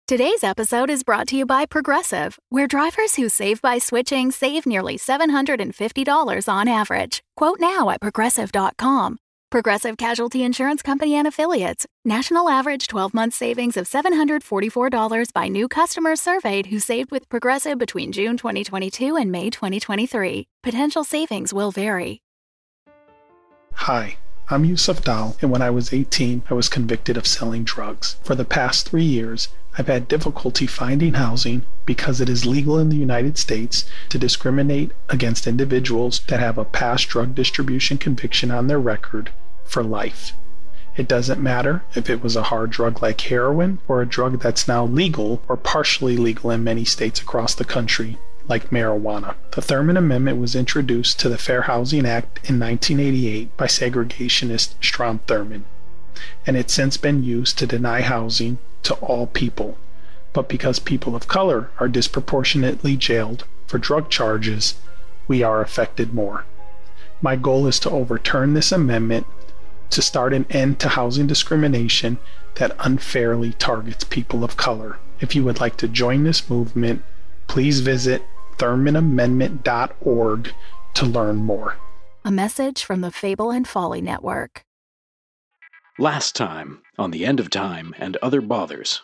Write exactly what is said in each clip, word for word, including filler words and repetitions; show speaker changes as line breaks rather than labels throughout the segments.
Today's episode is brought to you by Progressive, where drivers who save by switching save nearly seven hundred fifty dollars on average. Quote now at progressive dot com. Progressive Casualty Insurance Company and Affiliates. National average twelve-month savings of seven hundred forty-four dollars by new customers surveyed who saved with Progressive between June twenty twenty-two and May twenty twenty-three. Potential savings will vary.
Hi, I'm Yusuf Dal, and when I was eighteen, I was convicted of selling drugs. For the past three years, I've had difficulty finding housing because it is legal in the United States to discriminate against individuals that have a past drug distribution conviction on their record for life. It doesn't matter if it was a hard drug like heroin or a drug that's now legal or partially legal in many states across the country, like marijuana. The Thurmond Amendment was introduced to the Fair Housing Act in nineteen eighty-eight by segregationist Strom Thurmond, and it's since been used to deny housing to all people. But because people of color are disproportionately jailed for drug charges, we are affected more. My goal is to overturn this amendment to start an end to housing discrimination that unfairly targets people of color. If you would like to join this movement, please visit thurmond amendment dot org to learn more.
A message from the Fable and Folly Network.
Last time on The End of Time and Other Bothers.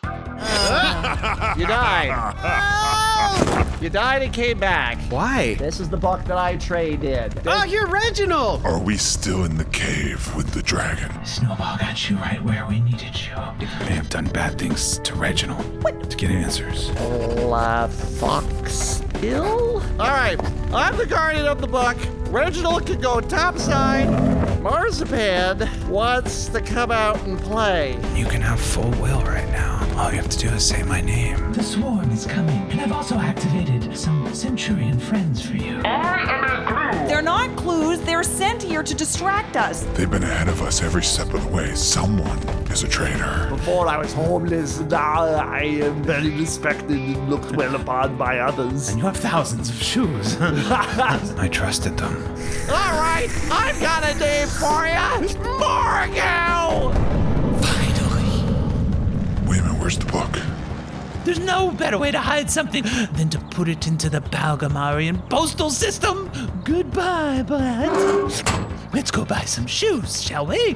Uh, you died. You died and came back.
Why?
This is the book that I traded.
Oh, you're Reginald!
Are we still in the cave with the dragon?
Snowball got you right where we needed you.
You may have done bad things to Reginald what? to get answers.
La Fox Hill? Alright, I'm the guardian of the book. Reginald can go topside. Marzipan wants to come out and play.
You can have full will right now. All you have to do is say my name.
The swarm is coming, and I've also activated some Centurion friends for you.
I am a clue.
They're not clues. They're sent here to distract us.
They've been ahead of us every step of the way. Someone is a traitor.
Before I was homeless, now I am very respected and looked well upon by others.
And you have thousands of shoes. I trusted them.
All right, I've got a name for you. Margo!
Finally.
Wait a minute, where's the book?
There's no better way to hide something than to put it into the Balgamarian postal system. Goodbye, bud. Let's go buy some shoes, shall we?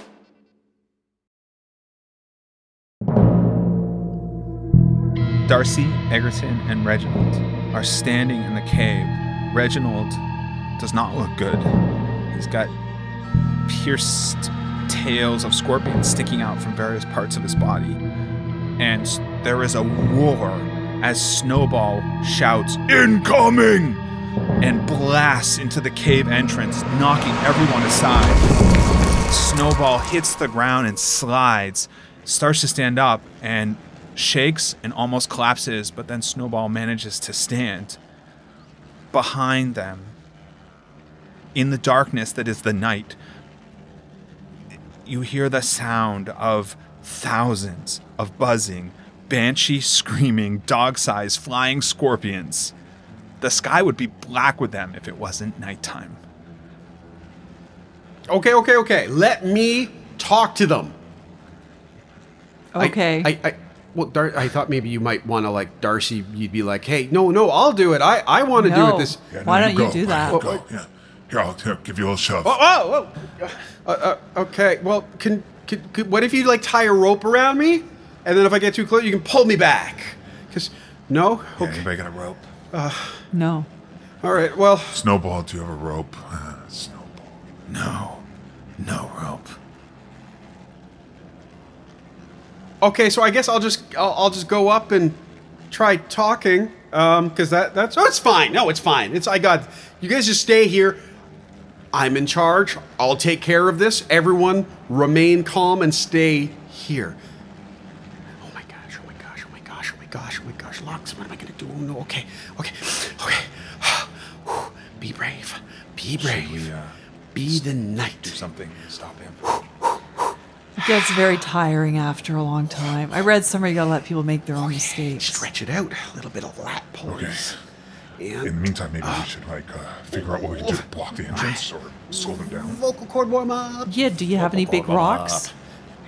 Darcy, Egerton, and Reginald are standing in the cave. Reginald does not look good. He's got pierced tails of scorpions sticking out from various parts of his body. And there is a roar as Snowball shouts, "Incoming!" and blasts into the cave entrance, knocking everyone aside. Snowball hits the ground and slides, starts to stand up, and shakes and almost collapses, but then Snowball manages to stand. Behind them, in the darkness that is the night, you hear the sound of thousands of buzzing, banshee screaming, dog-sized flying scorpions. The sky would be black with them if it wasn't nighttime.
Okay, okay, okay. Let me talk to them.
Okay.
I, I, I well, Dar- I thought maybe you might want to, like, Darcy, you'd be like, hey, no, no, I'll do it. I, I want to
no.
do it this.
Yeah, no, Why don't you, you do that?
Right, go. Yeah. Here, I'll here, give you a little shove.
Oh, oh, oh. Uh, uh, okay. Well, can, can, can, what if you, like, tie a rope around me? And then if I get too close, you can pull me back. Because, no?
Yeah,
okay.
anybody got a rope?
Uh,
no.
All right, well.
Snowball, do you have a rope? Uh, Snowball.
No. No rope.
Okay, so I guess I'll just I'll, I'll just go up and try talking, um, because that that's oh, it's fine. No, it's fine. It's I got you guys just stay here. I'm in charge. I'll take care of this. Everyone, remain calm and stay here. Oh my gosh! Oh my gosh! Oh my gosh! Oh my gosh! Oh my gosh! Lux, what am I gonna do? Oh no! Okay, okay, okay. Be brave. Be brave. We, uh, Be the knight.
Do something. Stop him.
It gets very tiring after a long time. I read somewhere you gotta let people make their own
okay,
mistakes.
Stretch it out. A little bit of lat pulls.
Okay.
And,
in the meantime, maybe
uh,
we should like uh, figure out what we can do to block the entrance or slow them down.
Vocal cord warm up.
Yeah, do you have any big rocks?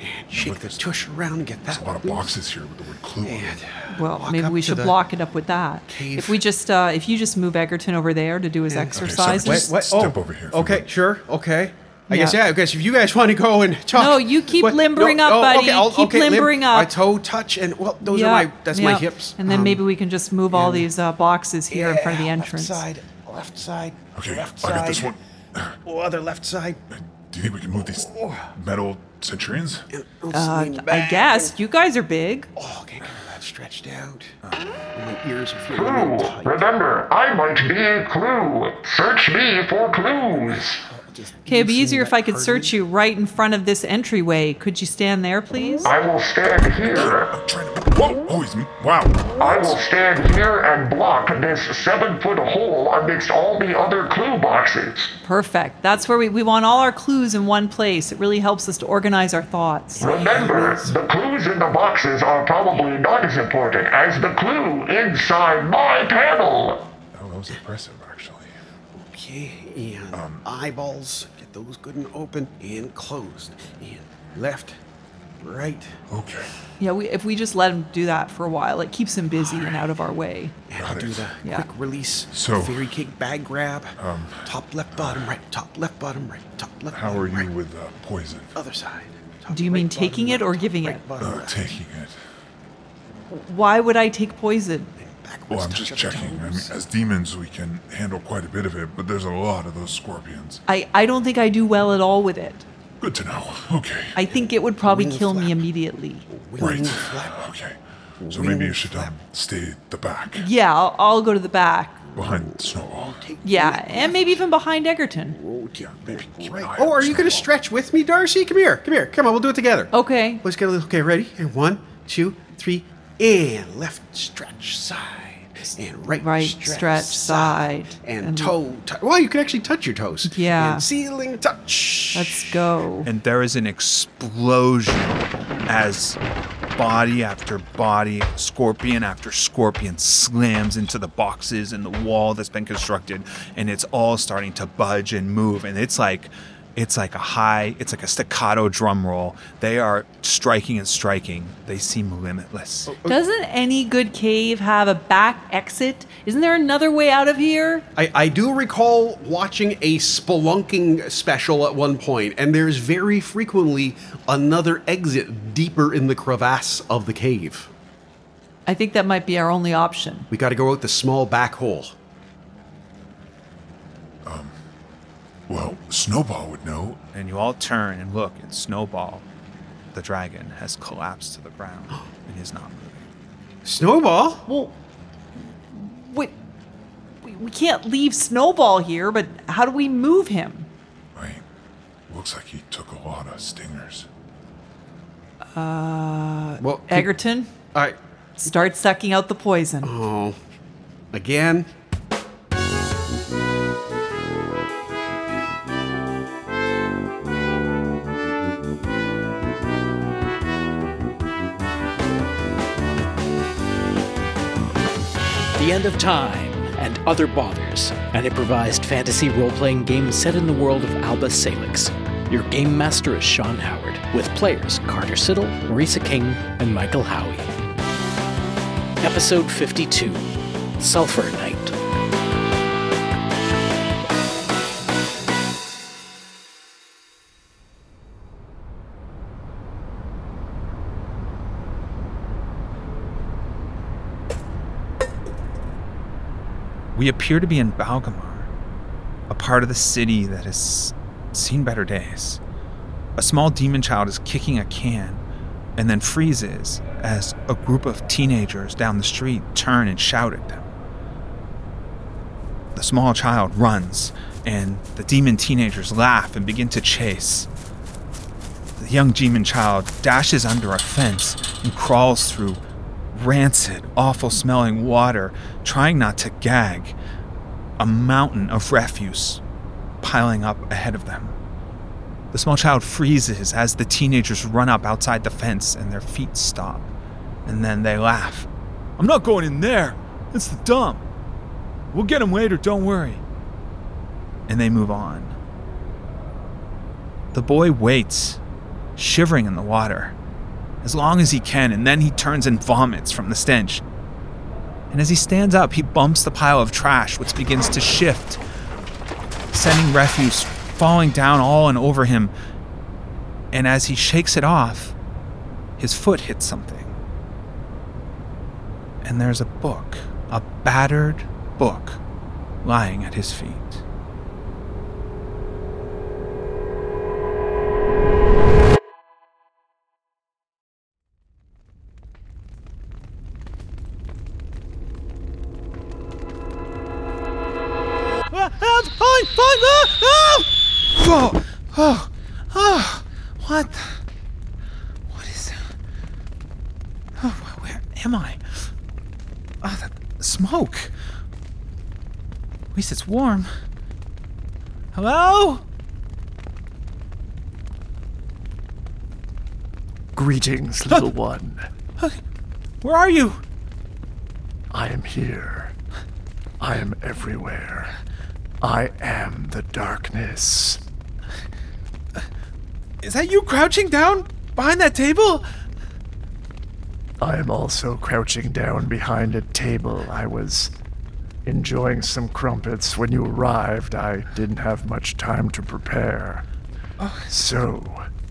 And shake the tush around and get that.
There's a lot of boxes here with the word clue on
And
it.
Well,
walk
maybe
up
we
to
should
the
block it up with that.
cave.
If we just, uh, if you just move Egerton over there to do his
Yeah.
exercises.
Okay, so
What?
Step
oh,
over here if you
Okay,
would.
sure. Okay. I
Yeah.
guess, yeah, I guess if you guys want to go and talk.
No, you keep
What?
limbering
No,
up,
oh,
buddy.
Okay, I'll,
Keep
okay, limb-
limbering up.
My toe touch and, well, those
Yeah,
are my, that's my
yeah.
hips.
And then
Um,
maybe we can just move all
and-
these uh, boxes here in front of the
yeah,
entrance.
Left side, left side,
Okay,
left
I
side.
got this one.
Oh, other left side.
Do you think we can move these metal centurions?
Uh, I guess. You guys are big.
Oh, okay, get that stretched out. My ears are feeling a little
Clue.
tight.
Remember, I might be a clue. Search me for clues.
Okay, it'd be easier if I could search you right in front of this entryway. Could you stand there, please?
I will stand here.
I'm trying to. Whoa! Oh, he's. Wow.
I will stand here and block this seven-foot hole amidst all the other clue boxes.
Perfect. That's where we, we want all our clues in one place. It really helps us to organize our thoughts.
Remember, the clues in the boxes are probably not as important as the clue inside my panel.
Oh, that was impressive, actually.
Okay, and eyeballs, get those good and open and closed. And left, right.
Okay.
Yeah, we, if we just let him do that for a while, it keeps him busy and out of our way.
And I'll do the
Yeah.
quick release.
So-
fairy cake bag grab.
Um,
top left, bottom right. Top left, bottom right. Top left.
How
bottom
are you
right.
with uh, poison?
Other side. Top
Do you
right,
mean
bottom
taking it
left,
or
top
giving
right,
it?
bottom
Uh,
left.
taking it.
Why would I take poison?
Backwards,
Well, I'm
touch
just
of the
checking. I mean,
toes.
as demons, we can handle quite a bit of it, but there's a lot of those scorpions.
I, I don't think I do well at all with it.
Good to know. Okay.
I think it would probably
Wing
kill me
flap.
immediately.
Wing
Right.
flap.
Okay. So
Wing
maybe you should
flap.
um, stay at the back,
Yeah, I'll, I'll go to the back.
behind Snowball.
Take
Yeah, and maybe even behind Egerton.
Oh, dear.
Maybe keep an eye
Oh,
on
are you going to
Snowball.
stretch with me, Darcy? Come here. Come here. Come on, we'll do it together.
Okay.
Let's get a little. Okay, ready? And one, two, three, and left stretch side. And right,
Right,
stretch,
stretch side.
And,
And-
toe. T- well, you can actually touch your toes.
Yeah.
And ceiling touch.
Let's go.
And there is an explosion as body after body, scorpion after scorpion slams into the boxes and the wall that's been constructed, and it's all starting to budge and move. And it's like it's like a high, it's like a staccato drum roll. They are striking and striking. They seem limitless.
Doesn't any good cave have a back exit? Isn't there another way out of here?
I, I do recall watching a spelunking special at one point, and there's very frequently another exit deeper in the crevasse of the cave.
I think that might be our only option.
We got to go out the small back hole.
Well, Snowball would know.
And you all turn and look, and Snowball, the dragon, has collapsed to the ground and is not moving.
Snowball?
Well, wait, we, we can't leave Snowball here, but how do we move him?
Right. Looks like he took a lot of stingers.
Uh,
Well,
Egerton,
All right.
start sucking out the poison.
Oh, again.
The End of Time and Other Bothers, an improvised fantasy role-playing game set in the world of Alba Salix. Your game master is Sean Howard, with players Carter Siddle, Marisa King, and Michael Howie. Episode fifty-two, Sulphur Night.
We appear to be in Balgamar, a part of the city that has seen better days. A small demon child is kicking a can and then freezes as a group of teenagers down the street turn and shout at them. The small child runs, and the demon teenagers laugh and begin to chase. The young demon child dashes under a fence and crawls through rancid, awful-smelling water, trying not to gag. A mountain of refuse piling up ahead of them. The small child freezes as the teenagers run up outside the fence and their feet stop. And then they laugh. "I'm not going in there. It's the dump. We'll get him later, don't worry." And they move on. The boy waits shivering in the water, as long as he can, and then he turns and vomits from the stench. And as he stands up, he bumps the pile of trash, which begins to shift, sending refuse falling down all and over him. And as he shakes it off, his foot hits something. And there's a book, a battered book, lying at his feet.
Oh, oh, oh, what? What is that? Oh, where am I? Oh, that smoke. At least it's warm. Hello?
Greetings, little one.
Where are you?
I am here. I am everywhere. I am the darkness.
Is that you crouching down behind that table?
I am also crouching down behind a table. I was enjoying some crumpets when you arrived. I didn't have much time to prepare.
Oh.
So,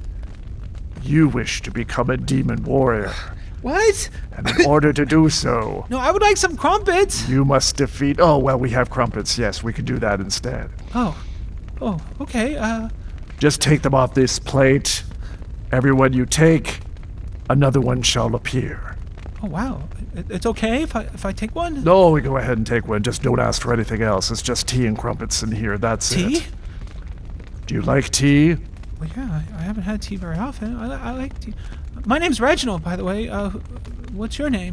you wish to become a demon warrior.
What?
And in order to do so...
No, I would like some crumpets.
You must defeat... Oh, well, we have crumpets. Yes, we can do that instead.
Oh. Oh, okay. Uh...
Just take them off this plate. Every one you take, another one shall appear.
Oh, wow. It's okay if I if I take one?
No, we go ahead and take one. Just don't ask for anything else. It's just tea and crumpets in here. That's
tea?
it. Tea? Do you like tea?
Well, yeah, I, I haven't had tea very often. I, I like tea. My name's Reginald, by the way. Uh, what's your name?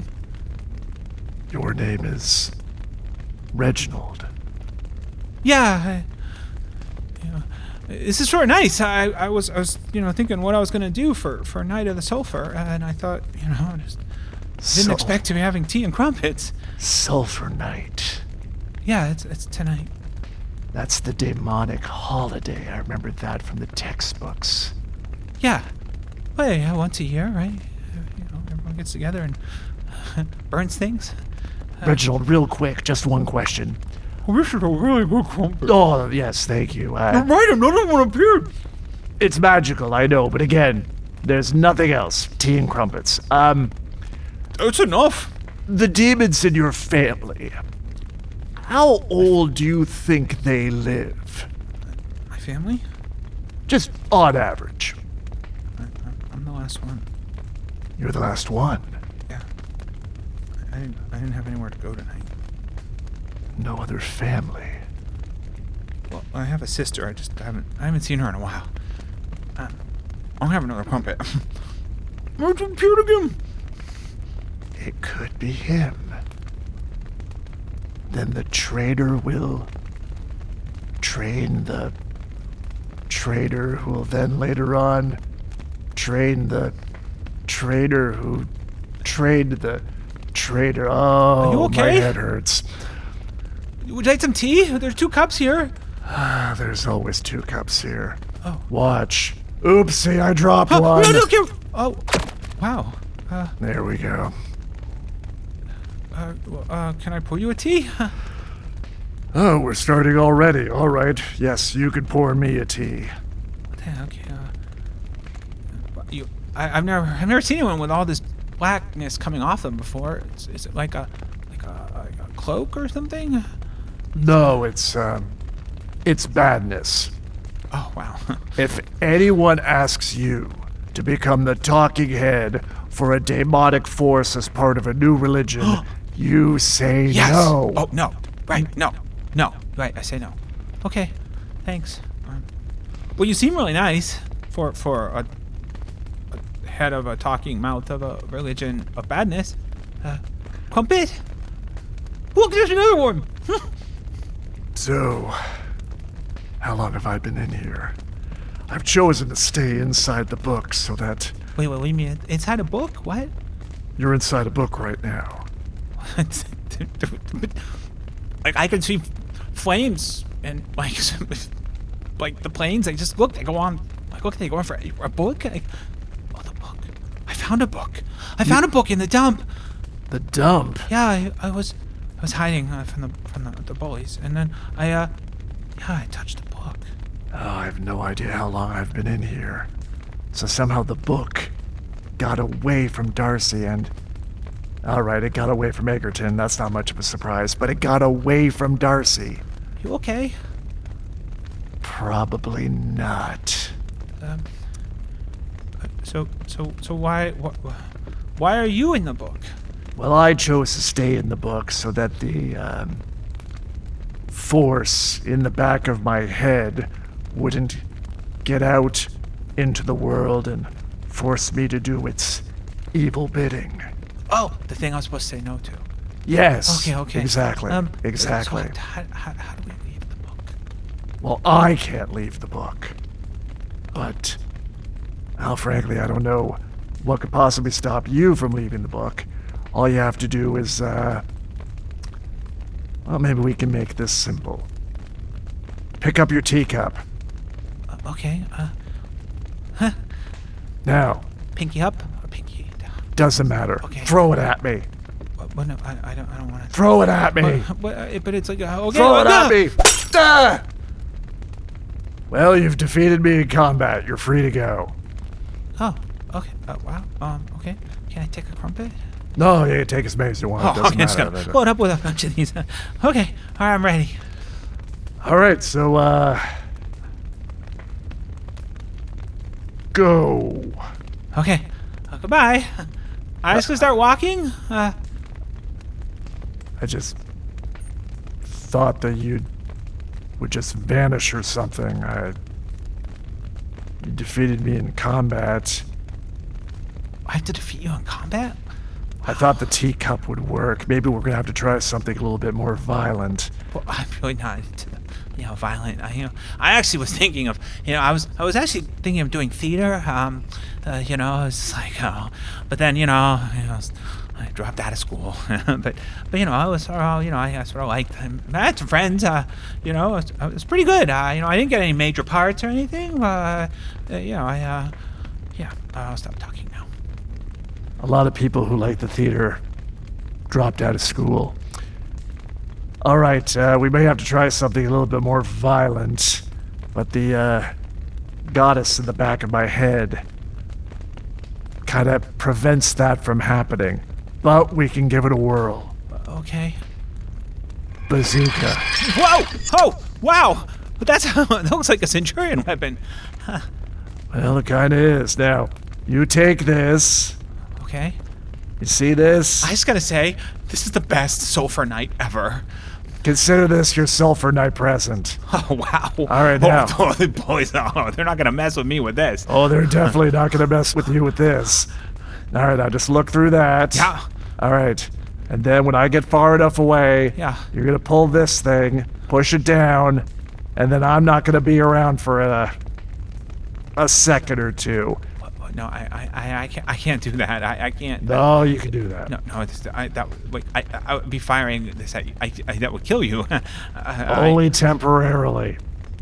Your name is Reginald.
Yeah. I, you know, this is sort of nice. I, I was I was you know thinking what I was gonna do for, for Night of the Sulphur, and I thought you know I just didn't
Sul-
expect to be having tea and crumpets.
Sulphur Night.
Yeah, it's it's tonight.
That's the demonic holiday. I remember that from the textbooks.
Yeah. Well, yeah, once a year, right? You know, everyone gets together and burns things. Uh,
Reginald, real quick, just one question.
Well, this is a really good crumpet.
Oh, yes, thank you. Uh,
You're right, another one appeared.
It's magical, I know, but again, there's nothing else. Tea and crumpets. Um,
It's enough.
The demons in your family, how old do you think they live?
My family?
Just on average.
I, I'm the last one.
You're the last one?
Yeah. I, I, didn't, I didn't have anywhere to go tonight.
No other family?
Well, I have a sister. I just haven't I haven't seen her in a while. Uh, I'll have another crumpet. Where's the appeared again?
It could be him. Then the traitor will train the traitor who will then later on train the traitor who trained the traitor. Oh,
Are you okay?
My head hurts.
Would you like some tea? There's two cups here.
Ah, there's always two cups here.
Oh.
Watch. Oopsie, I dropped
Oh,
one.
no, no, give- oh, wow. Uh,
There we go.
uh, uh, can I pour you a tea?
Oh, we're starting already. All right. Yes, you can pour me a tea.
Yeah, okay. Uh, you, I, I've never, I've never seen anyone with all this blackness coming off them before. Is, is it like a, like a, like a cloak or something?
No, it's um, it's badness.
Oh wow.
If anyone asks you to become the talking head for a demonic force as part of a new religion, you say
Yes.
no.
Oh no. Right. No. No. Right. I say no. Okay. Thanks. Um, well, you seem really nice for for a, a head of a talking mouth of a religion of badness. Uh, crumpet. Look, there's another one.
So, how long have I been in here? I've chosen to stay inside the book so that
Wait, wait, wait. You mean inside a book? What?
you're inside a book right now.
Like I can see flames and like like the planes. They just look. They go on like, okay, they going for a book? I, oh, the book. I found a book. I found a book in the dump.
The dump?
Yeah, I, I was I was hiding uh, from the from the, the bullies, and then I uh yeah, I touched the book.
Oh, I have no idea how long I've been in here. So somehow the book got away from Darcy and... Alright, it got away from Egerton. That's not much of a surprise, but it got away from Darcy.
You okay?
Probably not.
Um, so, so, so why, wh- why are you in the book?
Well, I chose to stay in the book so that the um, force in the back of my head wouldn't get out into the world and force me to do its evil bidding.
Oh, the thing I was supposed to say no to.
Yes.
Okay, okay.
Exactly.
Um,
exactly.
So how, how, how do we leave the book?
Well, I can't leave the book. But, well, frankly, I don't know what could possibly stop you from leaving the book. All you have to do is, uh... well, maybe we can make this simple. Pick up your teacup.
Uh, okay, uh... Huh?
Now.
Pinky up or pinky down?
Doesn't matter.
Okay.
Throw it at me.
Well, well no, I, I don't, I don't want to...
Throw it at me.
But, but, uh, but it's like, uh, okay...
Throw it
uh,
at me. Ah! Well, you've defeated me in combat. You're free to go.
Oh, okay. Uh, wow. Um, okay. Can I take a crumpet?
No, you can take as many as you want.
Oh,
It doesn't
okay, just
matter.
gonna load up with a bunch of these. Okay, all right, I'm ready.
All right, so, uh... go.
Okay, uh, goodbye. I just gonna start walking? Uh...
I just thought that you would just vanish or something. I... You defeated me in combat.
I have to defeat you in combat?
I thought the teacup would work. Maybe we're gonna have to try something a little bit more violent.
Well, I'm really not into the, you know, violent. I, you know, I actually was thinking of, you know, I was, I was actually thinking of doing theater. Um, uh, you know, it's like, oh, but then, you know, you know, I dropped out of school. but, but you know, I was sort of, you know, I, I sort of liked. I had some friends. Uh, you know, it was, it was pretty good. Uh, you know, I didn't get any major parts or anything. Uh, uh you know, I, uh, yeah, I'll stop talking now.
A lot of people who like the theater dropped out of school. All right, uh, we may have to try something a little bit more violent, but the uh, goddess in the back of my head kind of prevents that from happening. But we can give it a whirl.
Okay.
Bazooka.
Whoa! Oh! Wow! But that's that looks like a Centurion weapon. Huh.
Well, it kind of is. Now, you take this.
Okay.
You see this?
I just gotta say, this is the best sulfur night ever.
Consider this your sulfur night present.
Oh, wow.
All right, now.
Oh, the boys, oh, they're not gonna mess with me with this.
Oh, they're definitely not gonna mess with you with this. All right, now just look through that.
Yeah.
All right. And then when I get far enough away,
yeah.
you're gonna pull this thing, push it down, and then I'm not gonna be around for a a second or two.
No, I, I, I can't, I can't do that. I, I can't.
No, you can do that.
No, no, it's, I, that, wait, I, I would be firing this. I, I, I that would kill you.
Only
I,
temporarily.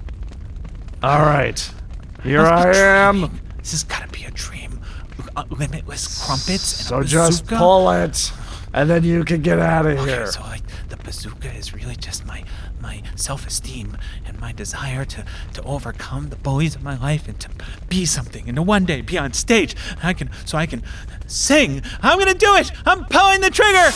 All right, here I am.
This has got to be a dream. Uh, limitless crumpets and
so
a bazooka.
Just pull it, and then you can get out of
okay,
here.
So like the bazooka is really just my my self-esteem and my desire to to overcome the bullies of my life and to be something and to one day be on stage. I can so I can sing. I'm gonna do it. I'm pulling the trigger.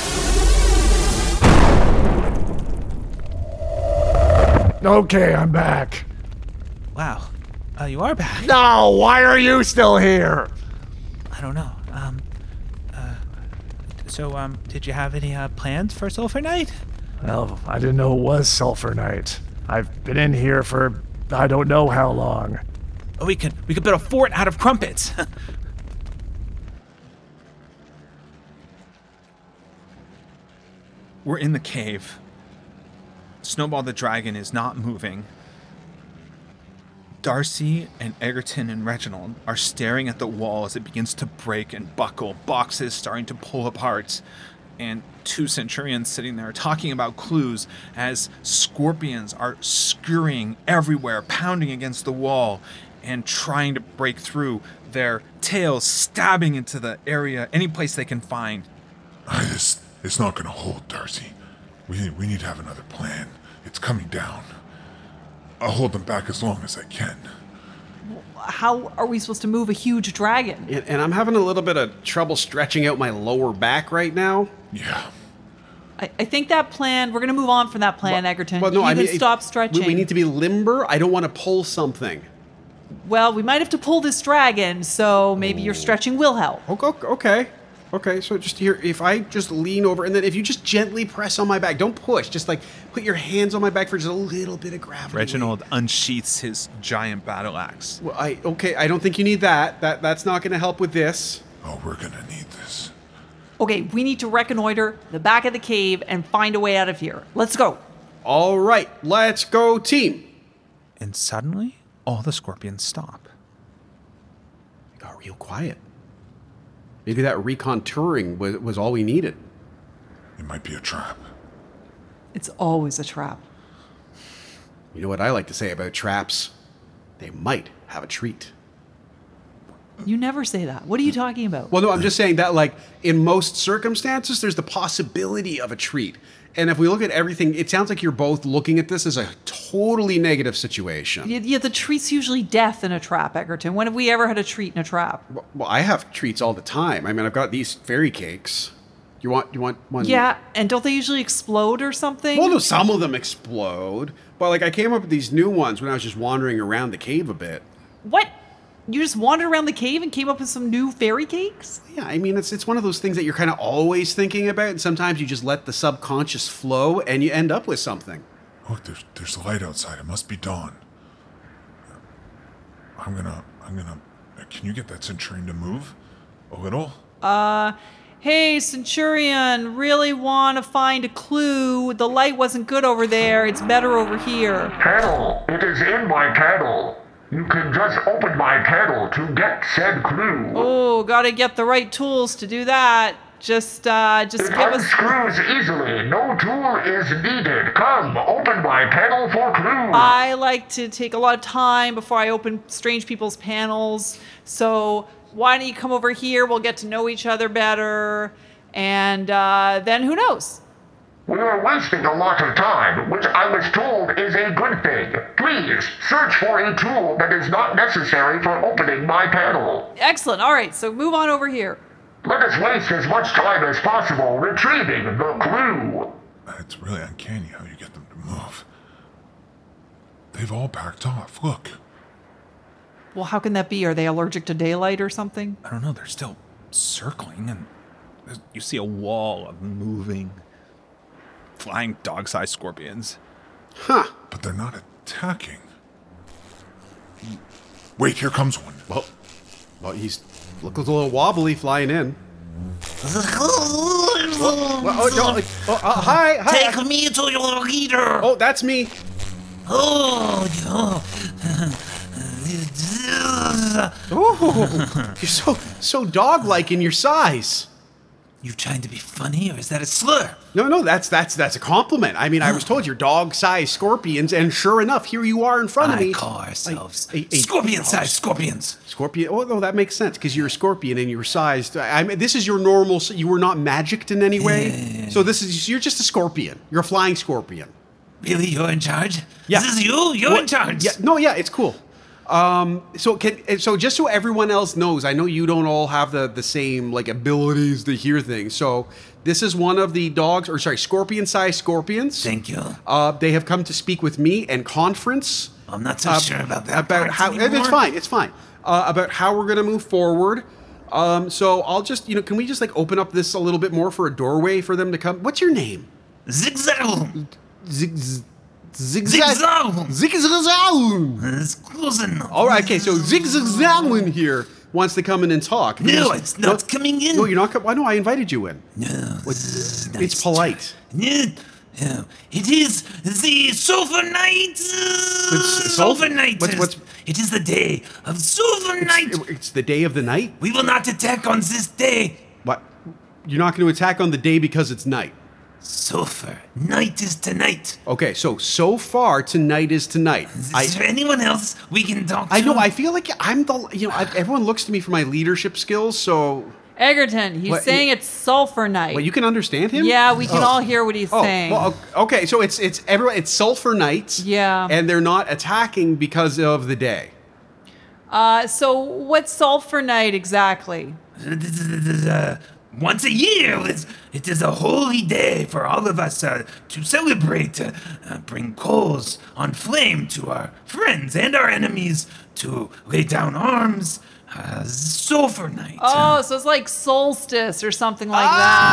Okay, I'm back.
Wow, uh, you are back.
No, why are you still here?
I don't know. Um, uh, so um, did you have any uh, plans for Sulfur Night?
Well, I didn't know it was Sulfur Night. I've been in here for I don't know how long.
Oh, we could we could build a fort out of crumpets.
We're in the cave. Snowball the dragon is not moving. Darcy and Egerton and Reginald are staring at the wall as it begins to break and buckle, boxes starting to pull apart, and two Centurions sitting there talking about clues as scorpions are scurrying everywhere, pounding against the wall, and trying to break through, their tails stabbing into the area, any place they can find.
I just, it's not gonna hold, Darcy. We, we need to have another plan. It's coming down. I'll hold them back as long as I can.
How are we supposed to move a huge dragon?
And, and I'm having a little bit of trouble stretching out my lower back right now.
Yeah.
I, I think that plan, we're going to move on from that plan,
Well,
Egerton.
well, no,
you
I
can
mean,
stop
it-
stretching.
We, we need to be limber. I don't want to pull something.
Well, we might have to pull this dragon, so maybe your stretching will help.
Okay, okay. Okay, so just here, if I just lean over, and then if you just gently press on my back, don't push, just like put your hands on my back for just a little bit of gravity.
Reginald unsheaths his giant battle axe.
Well, I okay, I don't think you need that. That that's not going to help with this.
Oh, we're gonna need this.
Okay, we need to reconnoiter the back of the cave and find a way out of here. Let's go.
All right, let's go, team.
And suddenly, all the scorpions stop.
It got real quiet. Maybe that recontouring was, was all we needed.
It might be a trap.
It's always a trap.
You know what I like to say about traps? They might have a treat.
You never say that. What are you talking about?
Well, no, I'm just saying that, like, in most circumstances, there's the possibility of a treat. And if we look at everything, it sounds like you're both looking at this as a totally negative situation.
Yeah, yeah, the treat's usually death in a trap, Egerton. When have we ever had a treat in a trap?
Well, I have treats all the time. I mean, I've got these fairy cakes. You want, you want one?
Yeah, and don't they usually explode or something?
Well, no, some of them explode. But, like, I came up with these new ones when I was just wandering around the cave a bit.
What? You just wandered around the cave and came up with some new fairy cakes?
Yeah, I mean, it's it's one of those things that you're kind of always thinking about, and sometimes you just let the subconscious flow, and you end up with something.
Look, there's there's light outside. It must be dawn. I'm gonna I'm gonna. Can you get that centurion to move a little?
Uh, hey, Centurion, really want to find a clue. The light wasn't good over there. It's better over here.
Kettle, it is in my kettle. You can just open my kettle to get said clue.
Oh, gotta get the right tools to do that. Just, uh, just
It
give us...
unscrews easily. No tool is needed. Come, open my kettle for clue.
I like to take a lot of time before I open strange people's panels. So why don't you come over here? We'll get to know each other better. And uh, then who knows?
We are wasting a lot of time, which I was told is a good thing. Please, search for a tool that is not necessary for opening my panel.
Excellent. All right, so move on over here.
Let us waste as much time as possible retrieving the clue.
It's really uncanny how you get them to move. They've all backed off. Look.
Well, how can that be? Are they allergic to daylight or something?
I don't know. They're still circling, and you see a wall of moving, flying dog-sized scorpions.
Huh.
But they're not attacking. Wait, here comes one.
Well, well, he's looks a little wobbly flying in. oh, well, oh, no, oh, uh, hi, hi.
Take me to your leader.
Oh, that's me.
Oh,
Oh, you're so so dog-like in your size.
You trying to be funny, or is that a slur?
No, no, that's that's that's a compliment. I mean, I was told you're dog-sized scorpions, and sure enough, here you are in front of
I
me.
call ourselves
A- a- a-
scorpion-sized scorpions.
Scorpion. Oh no, that makes sense because you're a scorpion and you're sized. I mean, this is your normal. You were not magicked in any way. So this is you're just a scorpion. You're a flying scorpion.
Really, you're in charge?
Yeah.
This is you? You're
Well,
in charge?
Yeah. No. Yeah. It's cool. Um. So can so just so everyone else knows, I know you don't all have the the same like abilities to hear things. So this is one of the dogs, or sorry, scorpion-sized scorpions.
Thank you.
Uh, they have come to speak with me and conference.
I'm not so
uh,
sure about that
About
part
how
anymore.
it's fine. It's fine. Uh, about how we're gonna move forward. Um. So I'll just you know, can we just like open up this a little bit more for a doorway for them to come? What's your name?
Zigzag.
Zig.
Zigzag.
Zigzag.
It's close enough.
All right, okay, so Zigzag here wants to come in and talk.
No, it's not coming in.
No, you're not. Co- Why no? I invited you in.
No,
It's,
nice
it's polite.
No, no, it is the Sulphur Night.
It's
Sulphur
sulphur-
Night.
what's- what's-
It is the day of Sulphur Night.
It's, it's the day of the night.
We will not attack on this day.
What? You're not going to attack on the day because it's night.
Sulfur. Night is tonight.
Okay, so so far tonight is tonight.
Is
I,
there anyone else we can talk to?
I know. I feel like I'm the. You know, I, everyone looks to me for my leadership skills. So.
Egerton, he's
What,
saying
you-
it's sulfur night.
Well, you can understand him.
Yeah, we can
Oh.
all hear what he's
Oh,
saying.
well, okay. So it's it's everyone. It's sulfur nights.
Yeah.
And they're not attacking because of the day.
Uh, so what's sulfur night exactly?
Uh, once a year, it's, it is a holy day for all of us uh, to celebrate, uh, uh, bring coals on flame to our friends and our enemies, to lay down arms. Uh, sulfur night.
Oh, so it's like solstice or something like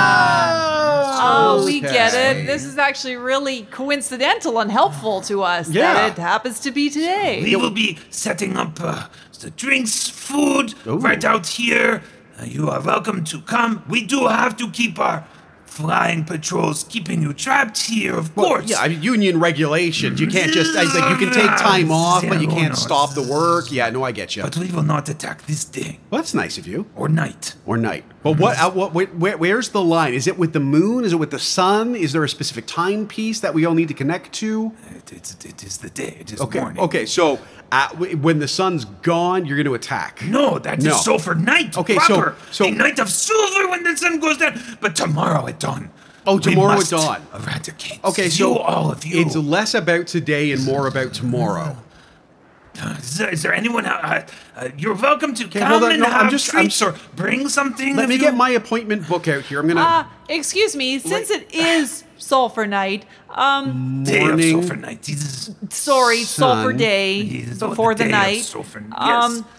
that. Oh, we get it. This is actually really coincidental and helpful to us
Yeah.
that it happens to be today.
We will be setting up uh, the drinks, food right out here. Uh, you are welcome to come. We do have to keep our flying patrols keeping you trapped here, of course.
Yeah, I mean, union regulations. You can't just. I was like, you can take time off, but you can't stop the work. Yeah, no, I get you.
But we will not attack this day.
Well, that's nice of you.
Or night.
Or night. But what? Uh, what? Where, where, where's the line? Is it with the moon? Is it with the sun? Is there a specific timepiece that we all need to connect to?
It, it's, it is the day. It is
Okay.
morning.
Okay. So at, w- when the sun's gone, you're going to attack.
No, that is sulfur night.
Okay.
Proper.
So so
a night of silver when the sun goes down. But tomorrow at dawn.
Oh, tomorrow
we
at
must
dawn.
Eradicate.
Okay, so
you, all of you.
it's less about today and more about tomorrow.
Uh, is, there, is there anyone? Uh, uh, you're welcome to come
hold on,
and
no, I'm
have
just- I'm
treats or bring something.
Let
if
me
you-
get my appointment book out here. I'm gonna.
Uh, excuse me, since it is sulfur night, um,
Day of
Morning.
sulfur night. Jesus.
sorry, sulfur
Sun.
day
Yes, oh,
before
the
the,
day of
night.
sulfur,
Um,
yes.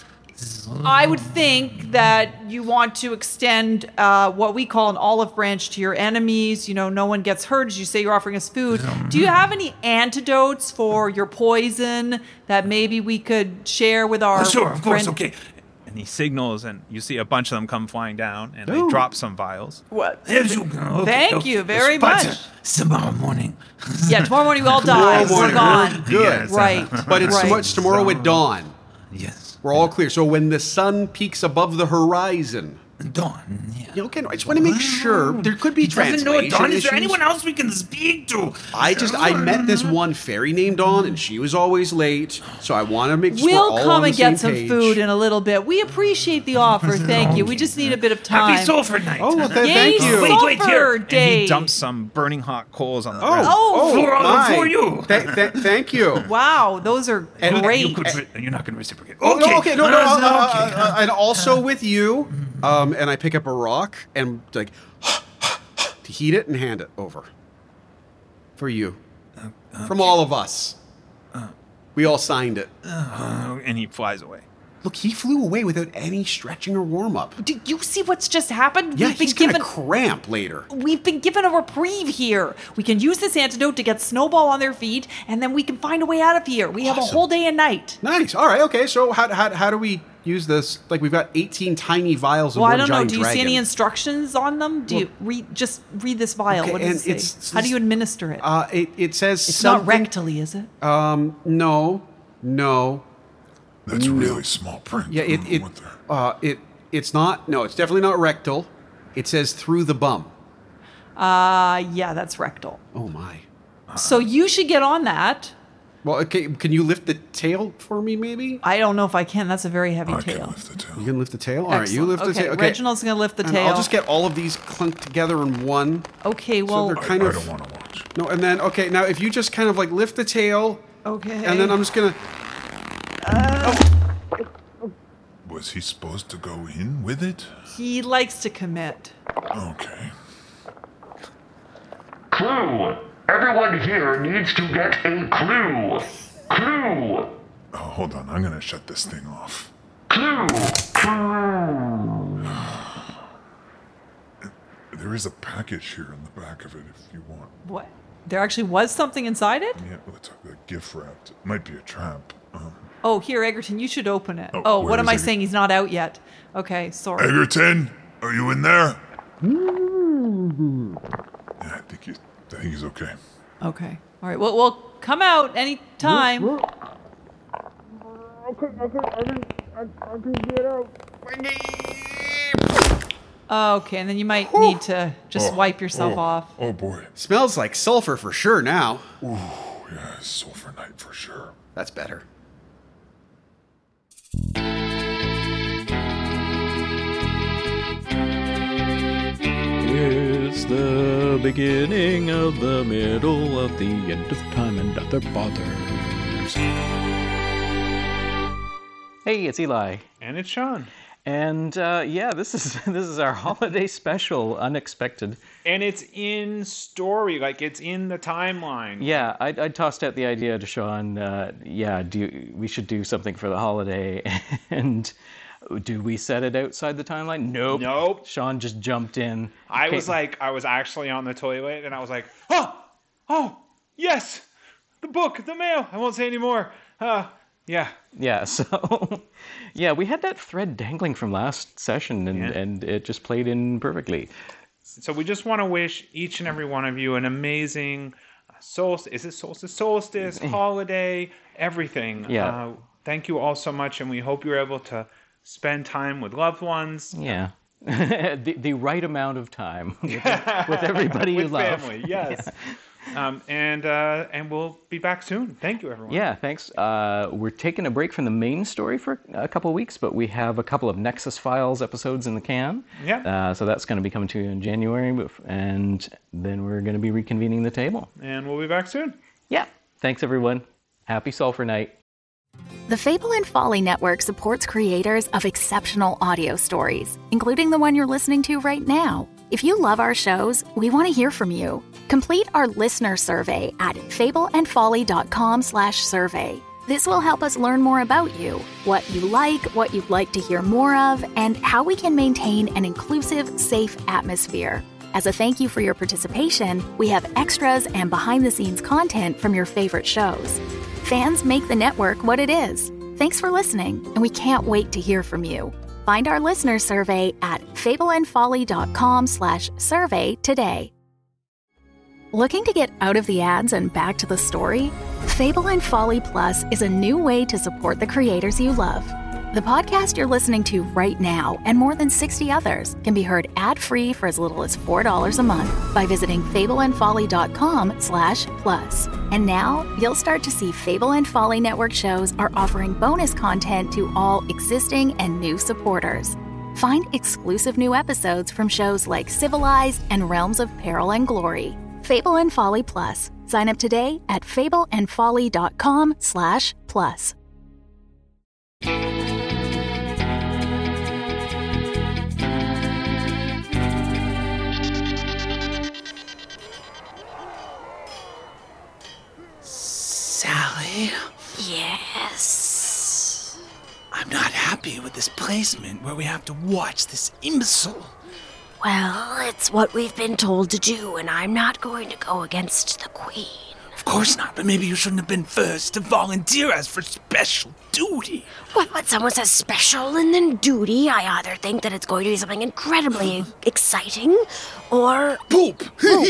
I would think that you want to extend uh, what we call an olive branch to your enemies. You know, no one gets hurt. As you say, you're offering us food. Do you have any antidotes for your poison that maybe we could share with our
Oh, sure, of course.
friend-
Okay.
And he signals, and you see a bunch of them come flying down, and they
Ooh.
drop some vials.
What?
Yes, you- okay,
Thank
okay.
you very
But, uh,
much.
Tomorrow morning.
Yeah, tomorrow morning we all die.
Tomorrow
We're
morning.
gone.
Good.
Right.
But it's
right.
tomorrow, it's tomorrow at dawn.
Yes.
We're all clear. So when the sun peaks above the horizon.
Dawn. Yeah.
Yeah, okay, no, I just want to make sure. There could be
He doesn't know
translation
it, Dawn. Is there
issues.
anyone else we can speak to?
I just I met this one fairy named Dawn, and she was always late. So I want to make sure
We'll
we're all
come
on the
and get
same
some
page.
food in a little bit. We appreciate the offer. Thank you. We just need a bit of time.
Happy sulfur night.
Oh, well, th-
Yay,
thank you.
Wait, wait,
sulfur
here.
And
day.
he dumps some burning hot coals on the
Oh,
ground.
Oh,
For all-
my.
for you.
Th- th- thank you.
Wow, those are
And-
great.
You could, re- you're not going to reciprocate.
Oh, no, okay, no, no, uh,
okay.
uh, uh, and also with you, um, and I pick up a rock and like to heat it and hand it over for you, from all of us. We all signed it.
Uh, and he flies away.
Look, he flew away without any stretching or warm up.
Do you see what's just happened?
Yeah,
We've been
he's gonna
given
cramp later.
We've been given a reprieve here. We can use this antidote to get Snowball on their feet, and then we can find a way out of here. We have a
Awesome.
whole day and night.
Nice. All right. Okay. So how how how do we use this? Like we've got eighteen tiny vials of
Well, I
one
don't know.
giant
Do you see
dragon.
any instructions on them? Do you read just read this vial?
Okay,
what does
and
it say?
it's-
How do you administer it?
Uh, it it says
it's not
something.
rectally, is it?
Um, no, no.
That's really small print.
Yeah, it it uh it it's not. No, it's definitely not rectal. It says through the bum.
Uh yeah, that's rectal.
Oh my.
So you should get on that.
Well, okay. Can you lift the tail for me, maybe?
I don't know if I can. That's a very heavy
I
tail.
can lift the tail.
You can lift the tail. All right, you
Excellent.
lift the
Okay,
tail. Okay.
Reginald's gonna lift the
And
tail.
I'll just get all of these clunked together in one.
Okay,
So
well,
they're kind
I
of.
don't want to watch.
No, and then okay. Now, if you just kind of like lift the tail,
okay.
and then I'm just gonna.
Was he supposed to go in with it?
He likes to commit.
Okay.
Clue. Everyone here needs to get a clue. Clue.
Oh, hold on. I'm gonna shut this thing off.
Clue. Clue.
There is a package here in the back of it if you want.
What? There actually was something inside it?
Yeah, it's a gift wrapped. It might be a trap. Um,
Oh, here, Egerton, you should open it.
Oh,
Oh,
where
what am
is
I
Egerton?
saying? He's not out yet. Okay, sorry.
Egerton, are you in there? Yeah, I think he's. I think he's okay.
Okay. All right. Well, well, come out any time.
Okay, okay, I can, I can, I, I can get out.
Okay, and then you might need to just
Oh,
wipe yourself
oh,
off.
Oh boy.
Smells like sulfur for sure now.
Ooh, yeah, sulfur night for sure.
That's better.
It's the beginning of the middle of the end of time and other bothers. Hey, it's Eli.
And it's Sean.
And uh, yeah, this is this is our holiday special, Unexpected.
And it's in story, like it's in the timeline.
Yeah, I, I tossed out the idea to Sean. Uh, yeah, do we should do something for the holiday? And do we set it outside the timeline? Nope.
Nope.
Sean just jumped in.
I
Hey,
was like, I was actually on the toilet, and I was like, oh, oh, yes, the book, the mail. I won't say any more. Uh, yeah.
Yeah, so yeah, we had that thread dangling from last session, and,
Yeah.
and it just played in perfectly.
So we just want to wish each and every one of you an amazing uh, solstice. Is it solstice? Solstice, holiday, everything.
Yeah.
Uh, thank you all so much, and we hope you're able to spend time with loved ones.
Yeah. the, the right amount of time with, with everybody you
with
love.
family, yes. Um, and uh, and we'll be back soon. Thank you, everyone.
Yeah, thanks. Uh, we're taking a break from the main story for a couple of weeks, but we have a couple of Nexus Files episodes in the can.
Yeah.
Uh, so that's going to be coming to you in January, and then we're going to be reconvening the table.
And we'll be back soon.
Yeah. Thanks, everyone. Happy Sulfur Night.
The Fable and Folly Network supports creators of exceptional audio stories, including the one you're listening to right now. If you love our shows, we want to hear from you. Complete our listener survey at fableandfolly.com slash survey. This will help us learn more about you, what you like, what you'd like to hear more of, and how we can maintain an inclusive, safe atmosphere. As a thank you for your participation, we have extras and behind-the-scenes content from your favorite shows. Fans make the network what it is. Thanks for listening, and we can't wait to hear from you. Find our listener survey at fableandfolly.com slash survey today. Looking to get out of the ads and back to the story? Fable and Folly Plus is a new way to support the creators you love. The podcast you're listening to right now and more than sixty others can be heard ad-free for as little as four dollars a month by visiting fableandfolly.com slash plus. And now you'll start to see Fable and Folly Network shows are offering bonus content to all existing and new supporters. Find exclusive new episodes from shows like Civilized and Realms of Peril and Glory. Fable and Folly Plus. Sign up today at fableandfolly.com slash plus.
Sally?
Yes.
I'm not happy with this placement where we have to watch this imbecile.
Well, it's what we've been told to do, and I'm not going to go against the Queen.
Of course not, but maybe you shouldn't have been first to volunteer us for special duty.
What, when someone says special and then duty, I either think that it's going to be something incredibly exciting, or...
Poop!
A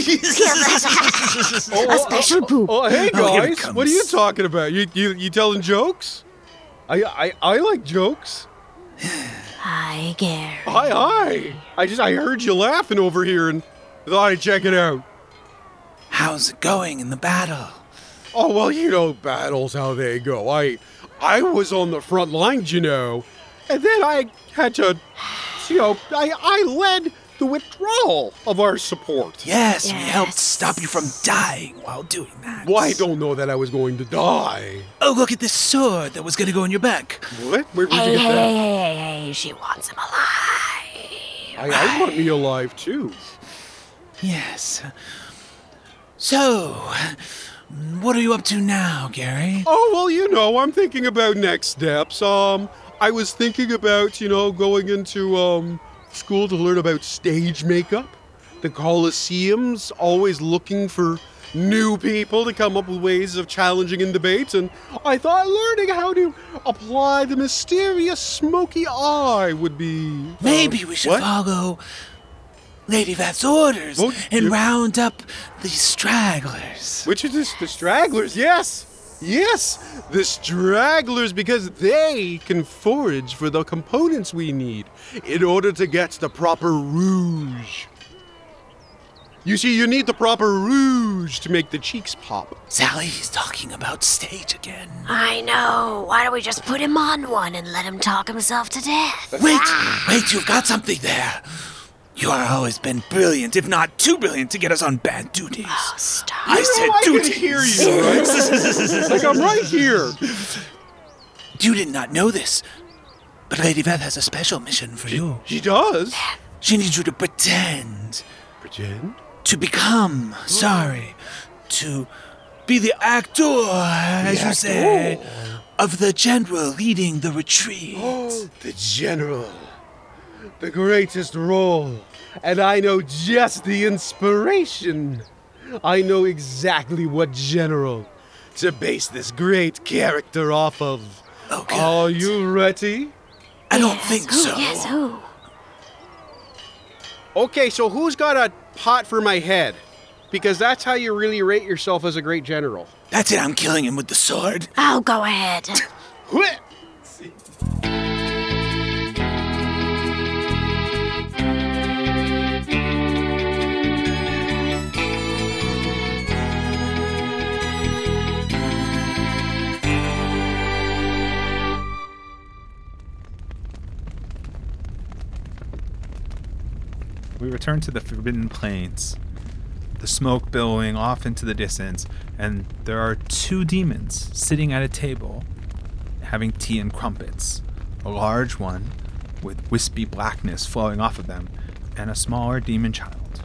special poop.
Oh, hey
Oh, here it
guys,
comes.
what are you talking about? You you you telling jokes? I I I like jokes.
Hi, Gary.
Hi hi. I just I heard you laughing over here and thought I'd check it out.
How's it going in the battle?
Oh well, you know battles how they go. I I was on the front lines, you know, and then I had to, you know, I I led the withdrawal of our support.
Yes, we
Yes.
helped stop you from dying while doing that.
Well, I don't know that I was going to die.
Oh, look at this sword that was going to go in your back.
What? Where would
Hey,
you
hey,
get that?
hey, hey, hey, she wants him alive.
I, I want me alive too.
Yes. So, what are you up to now, Gary?
Oh, well, you know, I'm thinking about next steps. Um, I was thinking about, you know, going into um school to learn about stage makeup. The Colosseum's always looking for new people to come up with ways of challenging in debates, and I thought learning how to apply the mysterious smoky eye would be... uh,
Maybe we should
what?
follow Lady Vat's orders
Oh,
and
you-
round up the stragglers.
Which is this? The stragglers, yes! Yes, the stragglers, because they can forage for the components we need in order to get the proper rouge. You see, you need the proper rouge to make the cheeks pop.
Sally, he's talking about stage again.
I know. Why don't we just put him on one and let him talk himself to death?
Wait, wait, you've got something there. You have always been brilliant, if not too brilliant, to get us on bad duties.
Oh, stop.
I
You know,
said
I can
duties.
hear you, right? Like I'm right here.
You did not know this, but Lady Beth has a special mission for you.
She does?
She needs you to pretend.
Pretend?
To become, sorry, to be the actor, as you say, of the general leading the retreat.
Oh, the general. The greatest role. And I know just the inspiration. I know exactly what general to base this great character off of.
Oh, good.
Are you ready?
I don't think
Who?
so.
Yes, who?
Okay, so who's got a pot for my head? Because that's how you really rate yourself as a great general.
That's it, I'm killing him with the sword.
Oh, go ahead.
We return to the Forbidden Plains, the smoke billowing off into the distance, and there are two demons sitting at a table having tea and crumpets. A large one with wispy blackness flowing off of them, and a smaller demon child.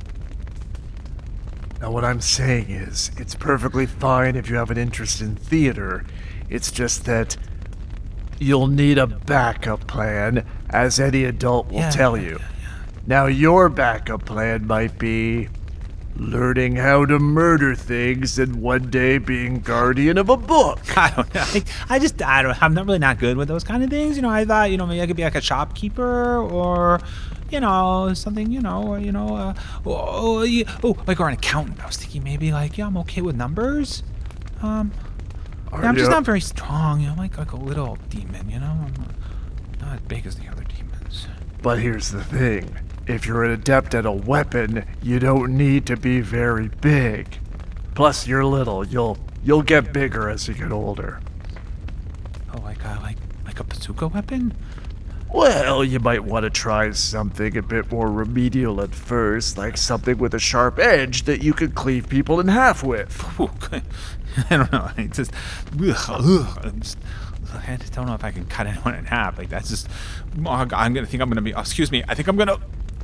Now, what I'm saying is, it's perfectly fine if you have an interest in theater. It's just that you'll need a backup plan, as any adult will
Yeah,
tell
yeah,
you.
yeah, yeah.
Now, your backup plan might be learning how to murder things and one day being guardian of a book.
I don't know. I, I just, I don't, I'm not really not good with those kind of things. You know, I thought, you know, maybe I could be like a shopkeeper or, you know, something, you know, or, you know, uh, oh, yeah, oh, like, or an accountant. I was thinking maybe like, yeah, I'm okay with numbers. Um,
Are
yeah, I'm just
you-
not very strong. You know, I'm like, like a little demon, you know? I'm not, not as big as the other demons.
But here's the thing. If you're an adept at a weapon, you don't need to be very big. Plus, you're little. You'll you'll get bigger as you get older.
Oh, like a, like, like a bazooka weapon?
Well, you might want to try something a bit more remedial at first, like something with a sharp edge that you could cleave people in half with.
Ooh, I don't know. I just, ugh, ugh, I'm just, I just don't know if I can cut anyone in half. Like that's just. Oh, God, I'm gonna think I'm gonna be. Oh, excuse me. I think I'm gonna.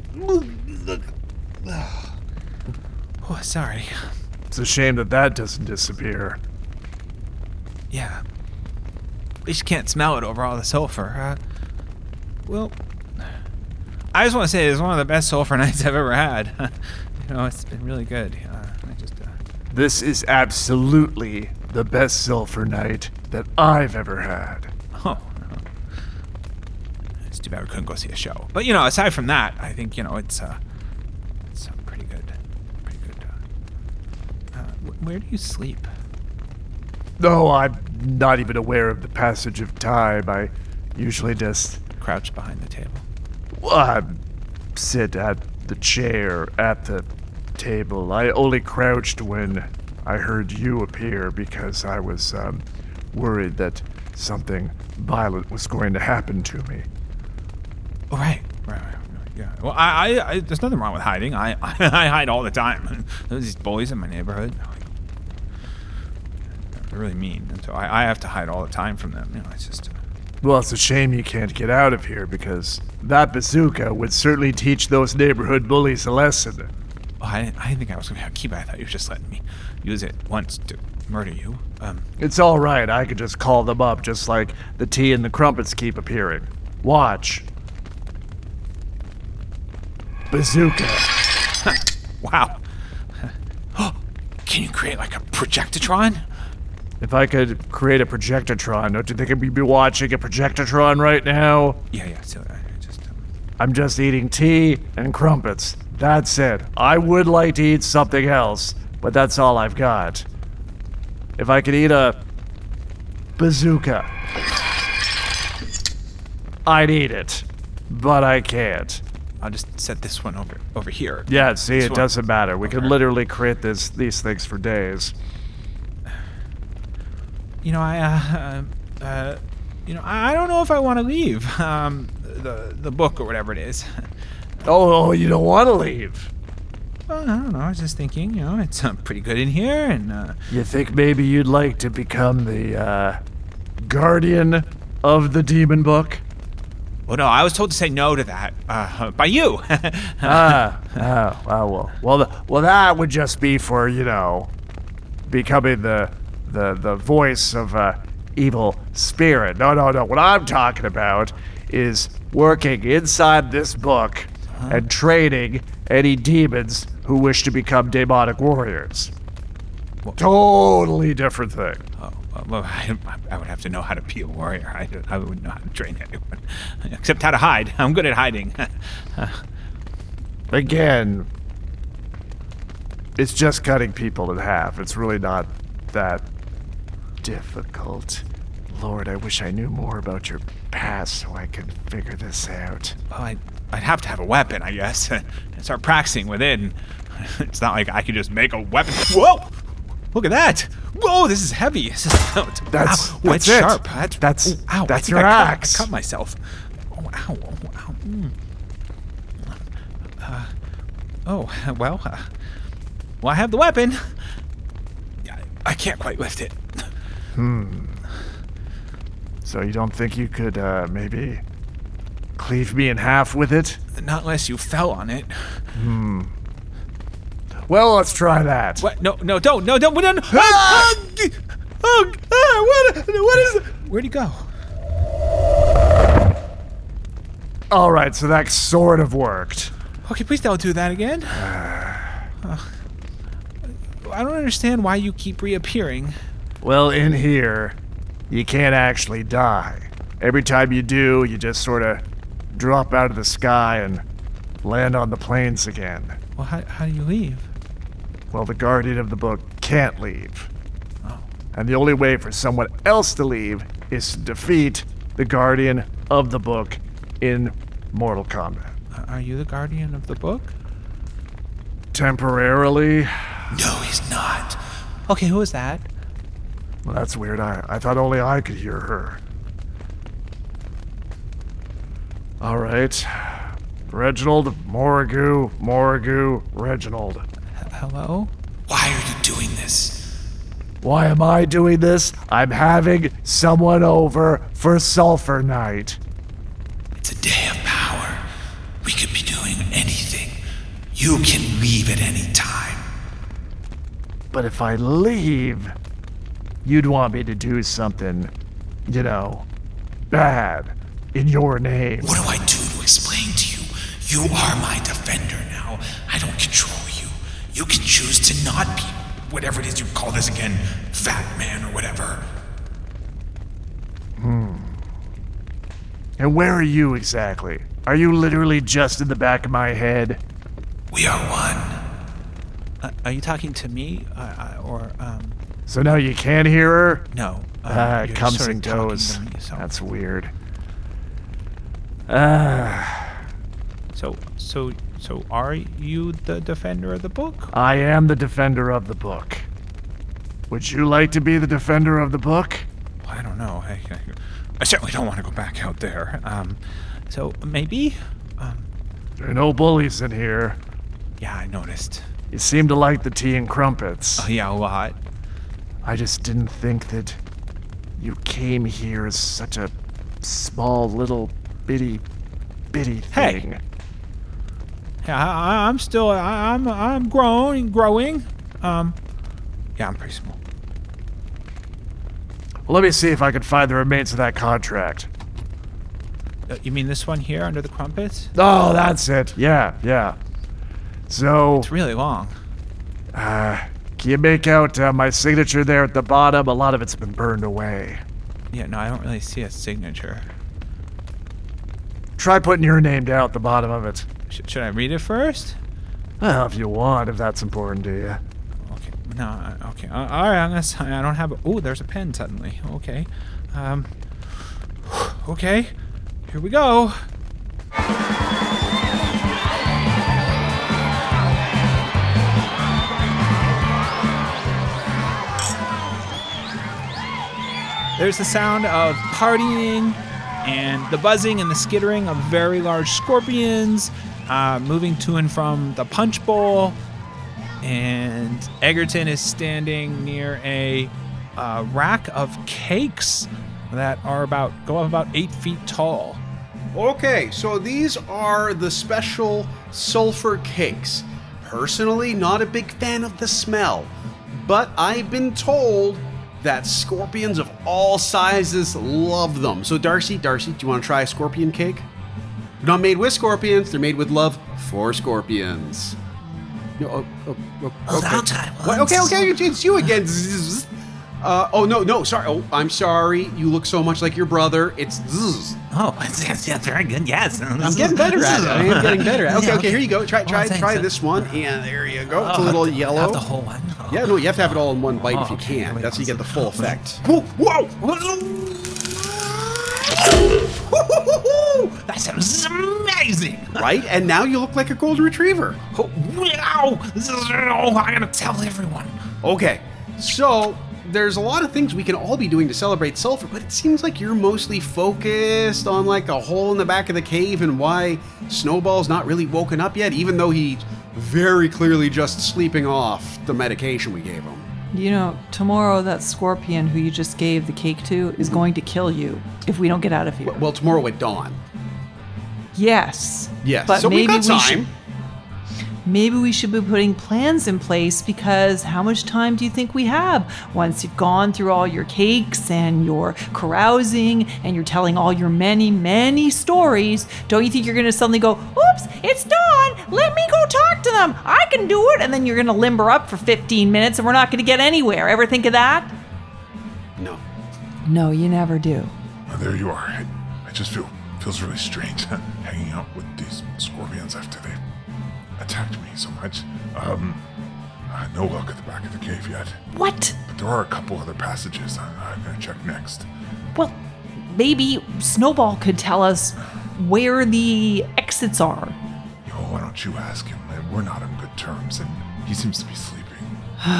Oh, sorry.
It's a shame that that doesn't disappear.
Yeah. At least you can't smell it over all the sulfur. Uh, well, I just want to say it's one of the best sulfur nights I've ever had. You know, it's been really good. Uh, I just. Uh,
This is absolutely the best Sulphur Night that I've ever had.
Oh, no. It's too bad we couldn't go see a show. But, you know, aside from that, I think, you know, it's, uh, it's uh, pretty good. Pretty good. Uh, uh, wh- where do you sleep?
No, I'm not even aware of the passage of time. I usually just
Crouch behind the table.
uh, sit at the chair at the table. I only crouched when I heard you appear because I was um, worried that something violent was going to happen to me.
Oh, right. Right, right, right. Yeah. Well, I, I, I, there's nothing wrong with hiding. I, I, I hide all the time. There's these bullies in my neighborhood. They're really mean. And so I, I have to hide all the time from them. You know, it's just...
Well, it's a shame you can't get out of here because that bazooka would certainly teach those neighborhood bullies a lesson.
Oh, I, didn't, I didn't think I was going to keep it. I thought you were just letting me use it once to murder you. Um,
It's all right. I could just call them up just like the tea and the crumpets keep appearing. Watch. Bazooka.
Wow. Can you create like a projectitron?
If I could create a projectitron, don't you think I'd be watching a projectitron right now?
Yeah, yeah. So I just. Um...
I'm just eating tea and crumpets. That's it. I would like to eat something else, but that's all I've got. if I could eat a bazooka, I'd eat it, but I can't.
I'll just set this one over over here.
Yeah, see,
This
it
one.
doesn't matter. We could
Okay.
literally create this these things for days.
You know, I, uh, uh, you know, I I don't know if I want to leave, um, the the book or whatever it is.
Oh, oh you don't want to leave?
Well, I don't know. I was just thinking, you know, it's uh, pretty good in here, and uh,
You think maybe you'd like to become the uh, guardian of the demon book?
well, no, I was told to say no to that uh, by you.
ah, oh, oh, well, well, th- well, that would just be for, you know, becoming the the the voice of a evil spirit. No, no, no. What I'm talking about is working inside this book and training any demons who wish to become demonic warriors. Totally different thing.
Oh, well, I, I would have to know how to be a warrior. I, I wouldn't know how to train anyone, except how to hide. I'm good at hiding.
Again, it's just cutting people in half. It's really not that difficult. Lord, I wish I knew more about your past so I could figure this out.
Well, I, I'd have to have a weapon, I guess, and start practicing with it. And it's not like I could just make a weapon. Whoa! Look at that! Whoa, this is heavy. This is, oh, it's,
That's-
ow,
that's
it's
it.
sharp. That's
That's-
ooh, ow, I
that's
think
your
I cut-
axe.
I cut myself. Oh, ow, oh, ow. Mm. Uh, oh, well, uh, well, I have the weapon. I, I can't quite lift it.
Hmm. So you don't think you could, uh, maybe cleave me in half with it?
Not unless you fell on it.
Hmm. Well, let's try that.
What? No, no, don't, no, don't. No, no. Ah! Oh, ah, what? What is it? Where'd he go?
All right, so that sort of worked.
Okay, please don't do that again. Uh, I don't understand why you keep reappearing.
Well, in here, you can't actually die. Every time you do, you just sort of drop out of the sky and land on the plains again.
Well, how, how do you leave?
Well, the guardian of the book can't leave.
Oh.
And the only way for someone else to leave is to defeat the guardian of the book in Mortal Kombat.
Uh, are you the guardian of the book?
Temporarily?
No, he's not.
Okay, who is that?
Well, that's weird. I, I thought only I could hear her. All right. Reginald, Morrigu, Morrigu, Reginald.
H- hello?
Why are you doing this?
Why am I doing this? I'm having someone over for Sulfur Night.
It's a day of power. We could be doing anything. You can leave at any time.
But if I leave, you'd want me to do something, you know, bad in your name.
What do I do to explain to you? You are my defender now. I don't control you. You can choose to not be whatever it is you call this again, Fat Man or whatever.
Hmm. And where are you exactly? Are you literally just in the back of my head?
We are one.
Uh, are you talking to me, uh, uh, or um?
So now you can't hear her?
No. Uh,
Ah,
you're
comes
sort of
and
talking
goes.
to me, so-
That's weird. Ah.
So, so, so, are you the defender of the book?
I am the defender of the book. Would you like to be the defender of the book?
Well, I don't know. I, I, I certainly don't want to go back out there. Um, so maybe. Um,
There are no bullies in here.
yeah, I noticed.
You seem to like the tea and crumpets.
Oh, yeah, a lot.
I just didn't think that you came here as such a small little bitty bitty
Hey.
thing.
Yeah, I, I'm still. I, I'm. I'm growing, growing. Um, yeah, I'm pretty small.
Well, let me see if I can find the remains of that contract.
Uh, you mean this one here under the crumpets?
Oh, that's it. Yeah, yeah. So,
It's really long.
uh, can you make out uh, my signature there at the bottom? A lot of it's been burned away.
Yeah, no, I don't really see a signature.
Try putting your name down at the bottom of it.
Sh- should I read it first?
Well, if you want, if that's important to you.
Okay. No. uh, Okay. Uh, all right. I'm gonna. s- I don't have. A, oh, there's a pen suddenly. Okay. Um. Okay. Here we go. There's the sound of partying and the buzzing and the skittering of very large scorpions uh, moving to and from the punch bowl. And Egerton is standing near a uh, rack of cakes that are about go up about eight feet tall.
Okay, so these are the special sulfur cakes. Personally, not a big fan of the smell, but I've been told that scorpions of all sizes love them. So Darcy, Darcy, do you want to try a scorpion cake? They're not made with scorpions, they're made with love for scorpions. No, oh, oh, oh,
Hold
okay.
on, time.
What? Okay, okay, it's you again. Uh, oh, no, no, sorry. Oh, I'm sorry. You look so much like your brother. It's zzz.
Oh, it's, yeah, very good. Yes.
I'm getting better at it. I am getting better at it. Okay,
Yeah,
okay, here you go. Try,
Oh,
try,
thanks.
try this one. And there you go. It's a
Oh,
little
have to-
yellow.
have the whole one? Oh.
Yeah, no, you have to have it all in one bite
Oh,
if you
okay.
can.
Wait,
That's how you get the full effect.
Whoa, whoa! That sounds amazing.
Right? And now you look like a golden retriever.
Oh, wow! This is, oh, I gotta tell everyone.
Okay, so there's a lot of things we can all be doing to celebrate sulfur, but it seems like you're mostly focused on like a hole in the back of the cave and why Snowball's not really woken up yet, even though he's very clearly just sleeping off the medication we gave him.
You know, tomorrow that scorpion who you just gave the cake to is going to kill you if we don't get out of here.
Well, tomorrow at dawn.
Yes.
Yes,
But
so
maybe
we've got
we
time.
should maybe we should be putting plans in place, because how much time do you think we have once you've gone through all your cakes and your carousing and you're telling all your many, many stories? Don't you think you're going to suddenly go, oops, it's dawn. Let me go talk to them. I can do it. And then you're going to limber up for fifteen minutes and we're not going to get anywhere. Ever think of that?
No.
No, you never do.
Oh, there you are. I, I just feel feels really strange hanging out with these scorpions after they attacked me so much. Um, uh, no luck at the back of the cave yet.
What?
But there are a couple other passages I, I'm gonna check next.
Well, maybe Snowball could tell us where the exits are.
Yo, why don't you ask him? Uh, We're not on good terms, and he seems to be sleeping.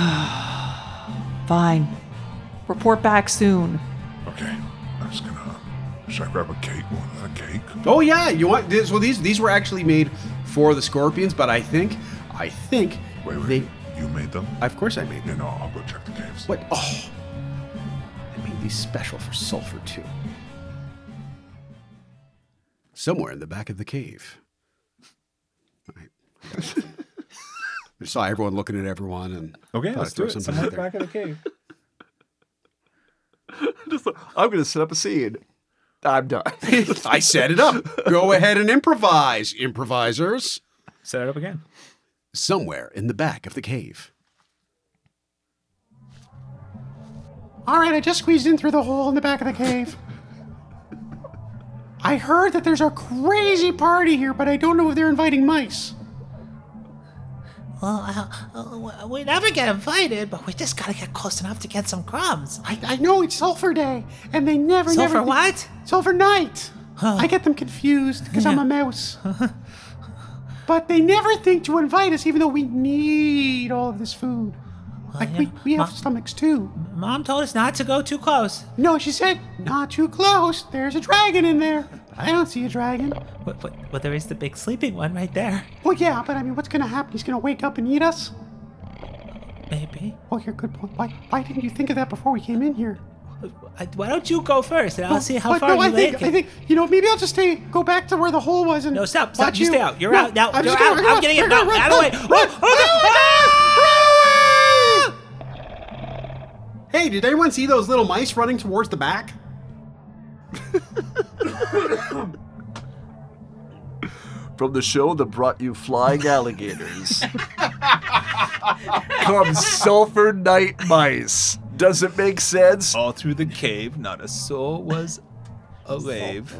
Fine. Report back soon.
Okay, I'm just gonna. Should I grab a cake? Want a cake?
Oh yeah, you want this? Well, these these were actually made for the scorpions, but I think, I think
Wait, wait.
they.
You made them?
Of course I made them.
Yeah, no, I'll go check the caves.
What? Oh, I made these special for sulfur too. Somewhere in the back of the cave. I, I saw everyone looking at everyone, and
Okay,
thought
let's
I'd throw
do it.
something
Somewhere
out
at the
there.
back of the cave.
Just, I'm going to set up a scene. I'm done.
I set it up. Go ahead and improvise, improvisers.
Set it up again.
Somewhere in the back of the cave. All right, I just squeezed in through the hole in the back of the cave. I heard that there's a crazy party here, but I don't know if they're inviting mice.
Well, uh, uh, we never get invited, but we just gotta get close enough to get some crumbs.
I, I know it's Sulfur Day, and they never,
Sulfur
never...
what?
Sulfur Night. I get them confused because I'm a mouse. But they never think to invite us, even though we need all of this food. Like,
yeah.
we, we have
Ma-
stomachs, too.
Mom told us not to go too close.
No, she said, not too close. There's a dragon in there. I don't see a dragon.
But, but, but there is the big sleeping one right there.
Well, yeah, but I mean, what's going to happen? He's going to wake up and eat us?
Maybe.
Oh, you're a good point. Why, why didn't you think of that before we came in here?
I, why don't you go first, and I'll
Well,
see how
but
far
no,
you
I
make
think,
it.
I think, you know, maybe I'll just stay, go back to where the hole was and
No, stop, stop.
watch
You stay out. You're
No,
out. Now,
I'm
you're
just
out.
gonna-
I'm getting it.
run,
No,
run,
out of the way.
run,
Run,
run,
run,
run. Hey, did anyone see those little mice running towards the back?
From the show that brought you flying alligators comes Sulfur Night Mice. Does it make sense?
All through the cave, not a soul was alive.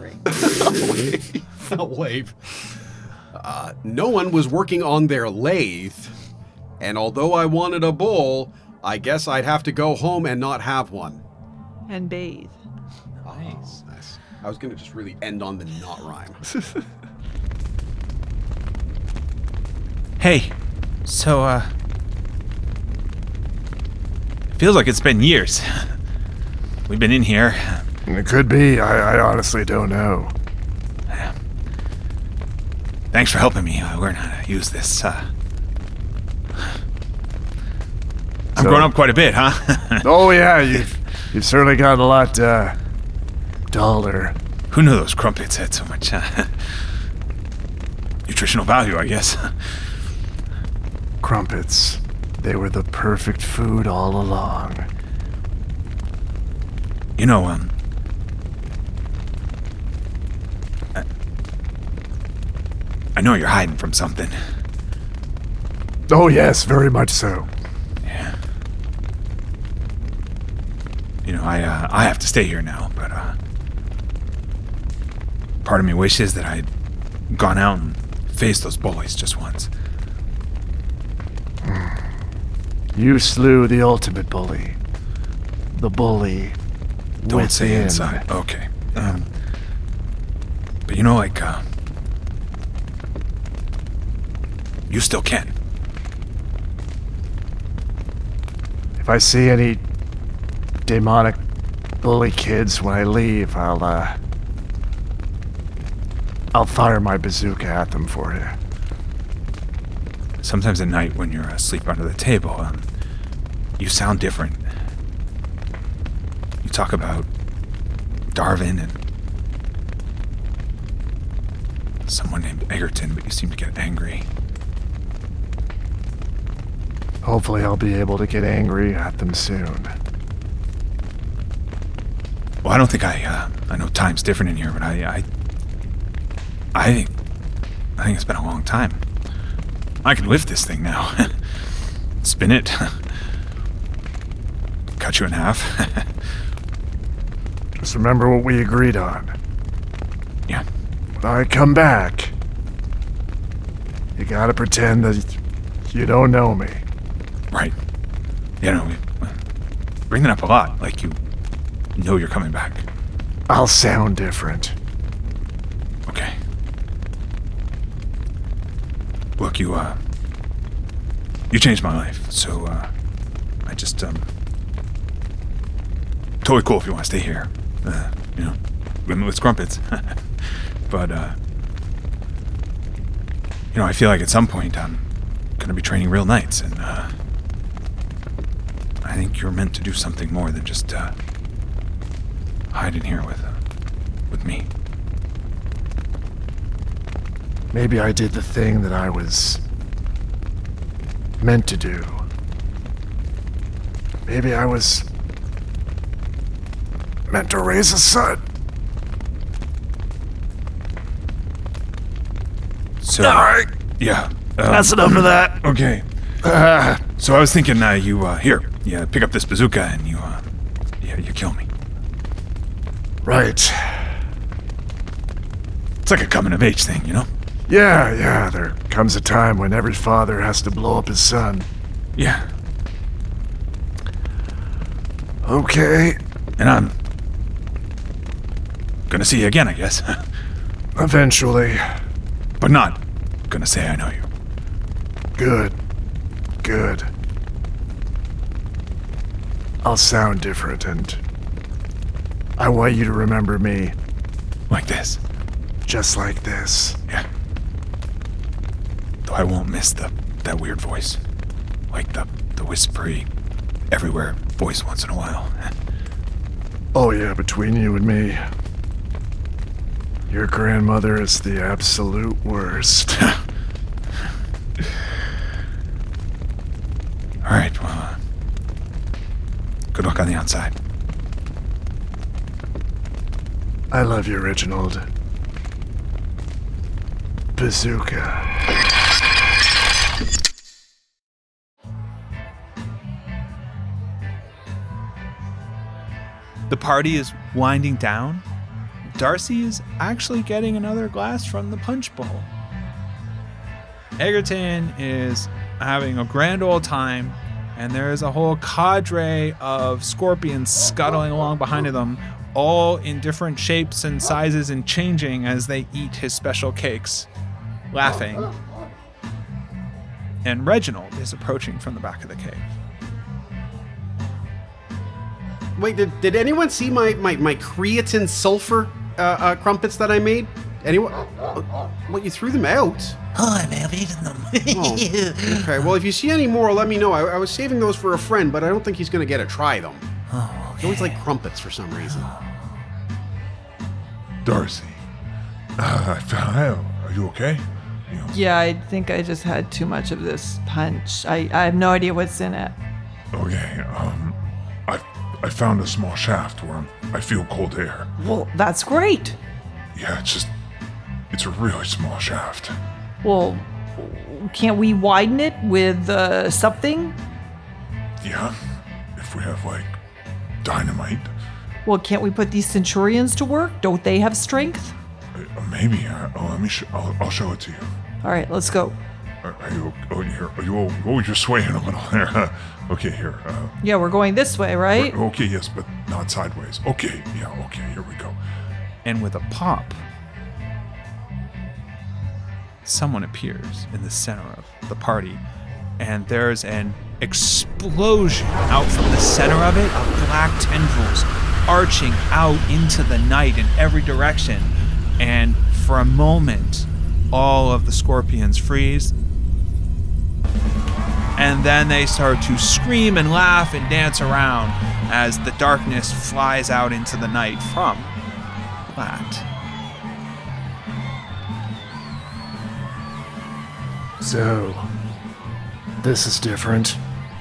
A wave. Uh, no one was working on their lathe And although I wanted a bowl, I guess I'd have to go home and not have one.
And bathe.
Nice. Oh, nice. I was gonna just really end on the not rhyme.
Hey, so, uh... it feels like it's been years. We've been in here.
It could be. I, I honestly don't know.
Thanks for helping me uh, learn how to use this. Uh... I'm
So-
grown up quite a bit, huh?
Oh yeah, you've you've certainly gotten a lot uh, duller.
Who knew those crumpets had so much uh, nutritional value, I guess?
Crumpets. They were the perfect food all along.
You know, um... I, I know you're hiding from something.
Oh yes, very much so.
Yeah. You know, I, uh, I have to stay here now, but, uh... part of me wishes that I'd gone out and faced those bullies just once.
You slew the ultimate bully. The bully.
Don't say
within.
inside. Okay. Um, but you know, like, uh... you still can.
If I see any demonic bully kids when I leave, I'll, uh... I'll fire my bazooka at them for you.
Sometimes at night when you're asleep under the table, um, you sound different. You talk about Darwin and someone named Egerton, but you seem to get angry.
Hopefully I'll be able to get angry at them soon.
Well, I don't think I, uh, I know time's different in here, but I, I, I think, I think it's been a long time. I can lift this thing now. Spin it. Cut you in half.
Just remember what we agreed on.
Yeah.
When I come back, you gotta pretend that you don't know me.
Right. You know, we bring that up a lot, like you know you're coming back.
I'll sound different.
Okay. Look, you, uh... you changed my life, so, uh... I just, um... totally cool if you want to stay here. Uh, you know, limitless crumpets. But, uh... you know, I feel like at some point I'm gonna be training real knights, and, uh... I think you're meant to do something more than just, uh... hide in here with, uh... with me.
Maybe I did the thing that I was meant to do. Maybe I was meant to raise a son.
So,
Alright.
yeah. Um,
That's enough of that.
Okay. Uh, so I was thinking, uh, you, uh, here, yeah, pick up this bazooka and you, uh, yeah, you kill me.
Right.
It's like a coming of age thing, you know?
Yeah, yeah, there comes a time when every father has to blow up his son.
Yeah.
Okay.
And I'm gonna see you again, I guess.
Eventually.
But not gonna say I know you.
Good. Good. I'll sound different, and I want you to remember me.
Like this.
Just like this.
Yeah. Though I won't miss the that weird voice. Like the, the whispery, everywhere voice once in a while.
Oh yeah, between you and me, your grandmother is the absolute worst.
Alright, well, uh, good luck on the outside.
I love you, Reginald. Bazooka.
The party is winding down. Darcy is actually getting another glass from the punch bowl. Egerton is
having a grand old time, and there is a whole cadre of scorpions scuttling along behind them, all in different shapes and sizes and changing as they eat his special cakes, laughing. And Reginald is approaching from the back of the cave.
Wait, did, did anyone see my, my, my creatine sulfur uh, uh, crumpets that I made? Anyone? What, you threw them out?
Oh, I may have eaten them.
Oh, okay, well, if you see any more, let me know. I, I was saving those for a friend, but I don't think he's going to get to try them.
Oh, okay.
He always like crumpets for some reason.
Darcy, uh, are you okay? You know,
Yeah, I think I just had too much of this punch. I, I have no idea what's in it.
okay, um, I I found a small shaft where I'm, I feel cold air.
Well, that's great.
Yeah, it's just, it's a really small shaft.
Well, can't we widen it with uh, something?
Yeah, if we have, like, dynamite.
Well, can't we put these centurions to work? Don't they have strength?
Uh, maybe. Uh, oh, let me. Sh- I'll, I'll show it to you.
All right, let's go.
Are, are you? Oh, here. Are you? Oh, you're swaying a little there. Okay, here. Uh,
Yeah, we're going this way, right?
okay, yes, but not sideways. Okay, yeah. Okay, here we go.
And with a pop, someone appears in the center of the party, and there's an explosion out from the center of it of black tendrils arching out into the night in every direction. And for a moment, all of the scorpions freeze. And then they start to scream and laugh and dance around as the darkness flies out into the night from Platt.
So, this is different.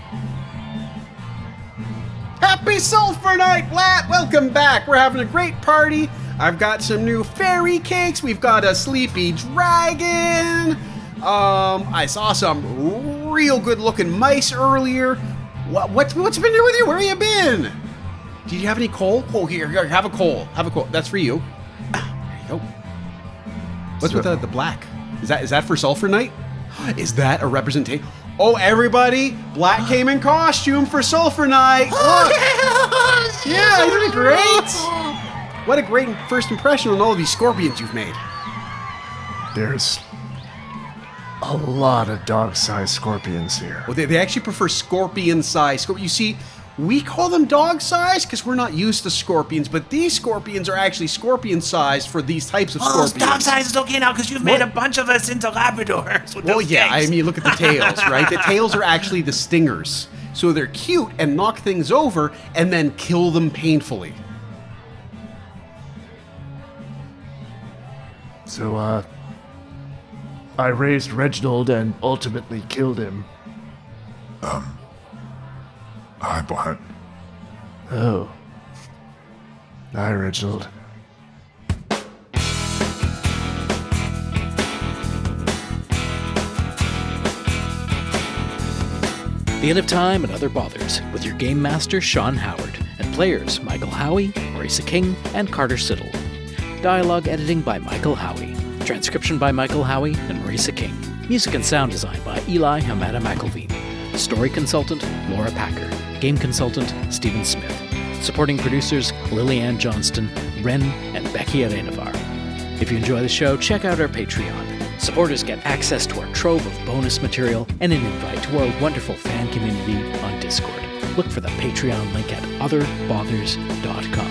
Happy Sulfur Night, Blatt! Welcome back. We're having a great party. I've got some new fairy cakes. We've got a sleepy dragon. Um, I saw some real good-looking mice earlier. What, what's what's been new with you? Where have you been? Did you have any coal? Oh, here, here, have a coal. Have a coal. That's for you. Ah, there you go. What's
So-
with the, the black? Is that is that for Sulfur Night? Is that a representation? Oh, everybody! Black came in costume for Sulfur Night. Look. Yeah, isn't it great? What a great first impression on all of these scorpions you've made.
There's a lot of dog-sized scorpions here.
Well, they, they actually prefer scorpion-sized. Scorp- you see, we call them dog-sized because we're not used to scorpions, but these scorpions are actually scorpion-sized for these types of
Oh,
scorpions.
dog size is okay now because you've made a bunch of us into Labradors. With
Well,
those
yeah, I
cakes.
mean, look at the tails, right? The tails are actually the stingers. So they're cute and knock things over and then kill them painfully.
So, uh, I raised Reginald and ultimately killed him.
Um, hi, Blatt.
Oh. Hi, Reginald.
The End of Time and Other Bothers with your Game Master Sean Howard and players Michael Howie, Marisa King, and Carter Siddle. Dialogue editing by Michael Howie. Transcription by Michael Howie and Marisa King. Music and sound design by Eli Hamada McElveen. Story consultant Laura Packer. Game consultant Stephen Smith. Supporting producers Lillianne Johnston, Ren, and Becky Arenavar. If you enjoy the show, check out our Patreon. Supporters get access to our trove of bonus material and an invite to our wonderful fan community on Discord. Look for the Patreon link at other bothers dot com.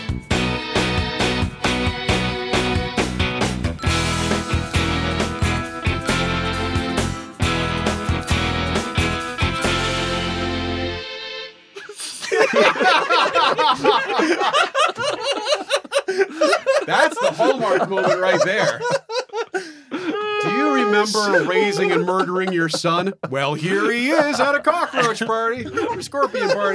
That's the Hallmark moment right there. Do you remember raising and murdering your son? Well, here he is at a cockroach party, or scorpion party.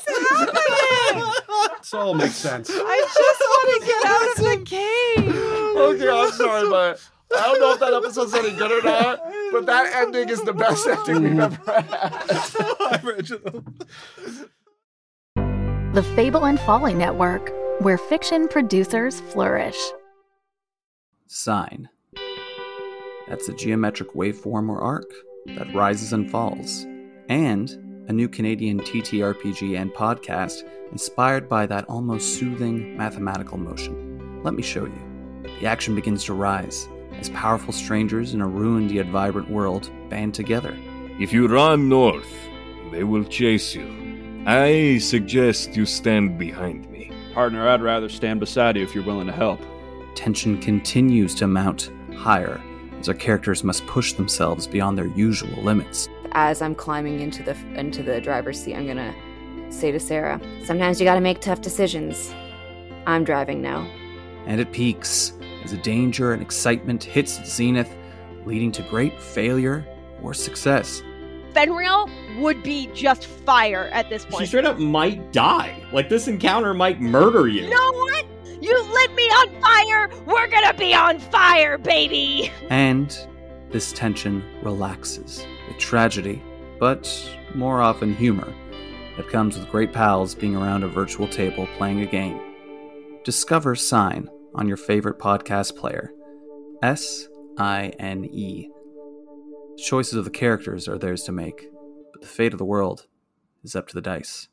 This all makes sense.
I just want to get out of the cave.
Okay, I'm sorry, but I don't know if that episode's any good or not, but that ending is the best ending we've ever had.
Reginald.
The Fable and Folly Network, where fiction producers flourish.
Sine. That's a geometric waveform or arc that rises and falls, and a new Canadian T T R P G and podcast inspired by that almost soothing mathematical motion. Let me show you. The action begins to rise as powerful strangers in a ruined yet vibrant world band together.
If you run north, they will chase you. I suggest you stand behind me.
Partner, I'd rather stand beside you if you're willing to help.
Tension continues to mount higher as our characters must push themselves beyond their usual limits.
As I'm climbing into the into the driver's seat, I'm gonna say to Sarah, sometimes you gotta make tough decisions. I'm driving now.
And it peaks as the danger and excitement hits its zenith, leading to great failure or success.
Fenrir would be just fire at this point.
She straight up might die. Like, this encounter might murder you.
You know what? You lit me on fire! We're gonna be on fire, baby!
And this tension relaxes with tragedy, but more often humor, that comes with great pals being around a virtual table playing a game. Discover Sign on your favorite podcast player. S I N E. The choices of the characters are theirs to make, but the fate of the world is up to the dice.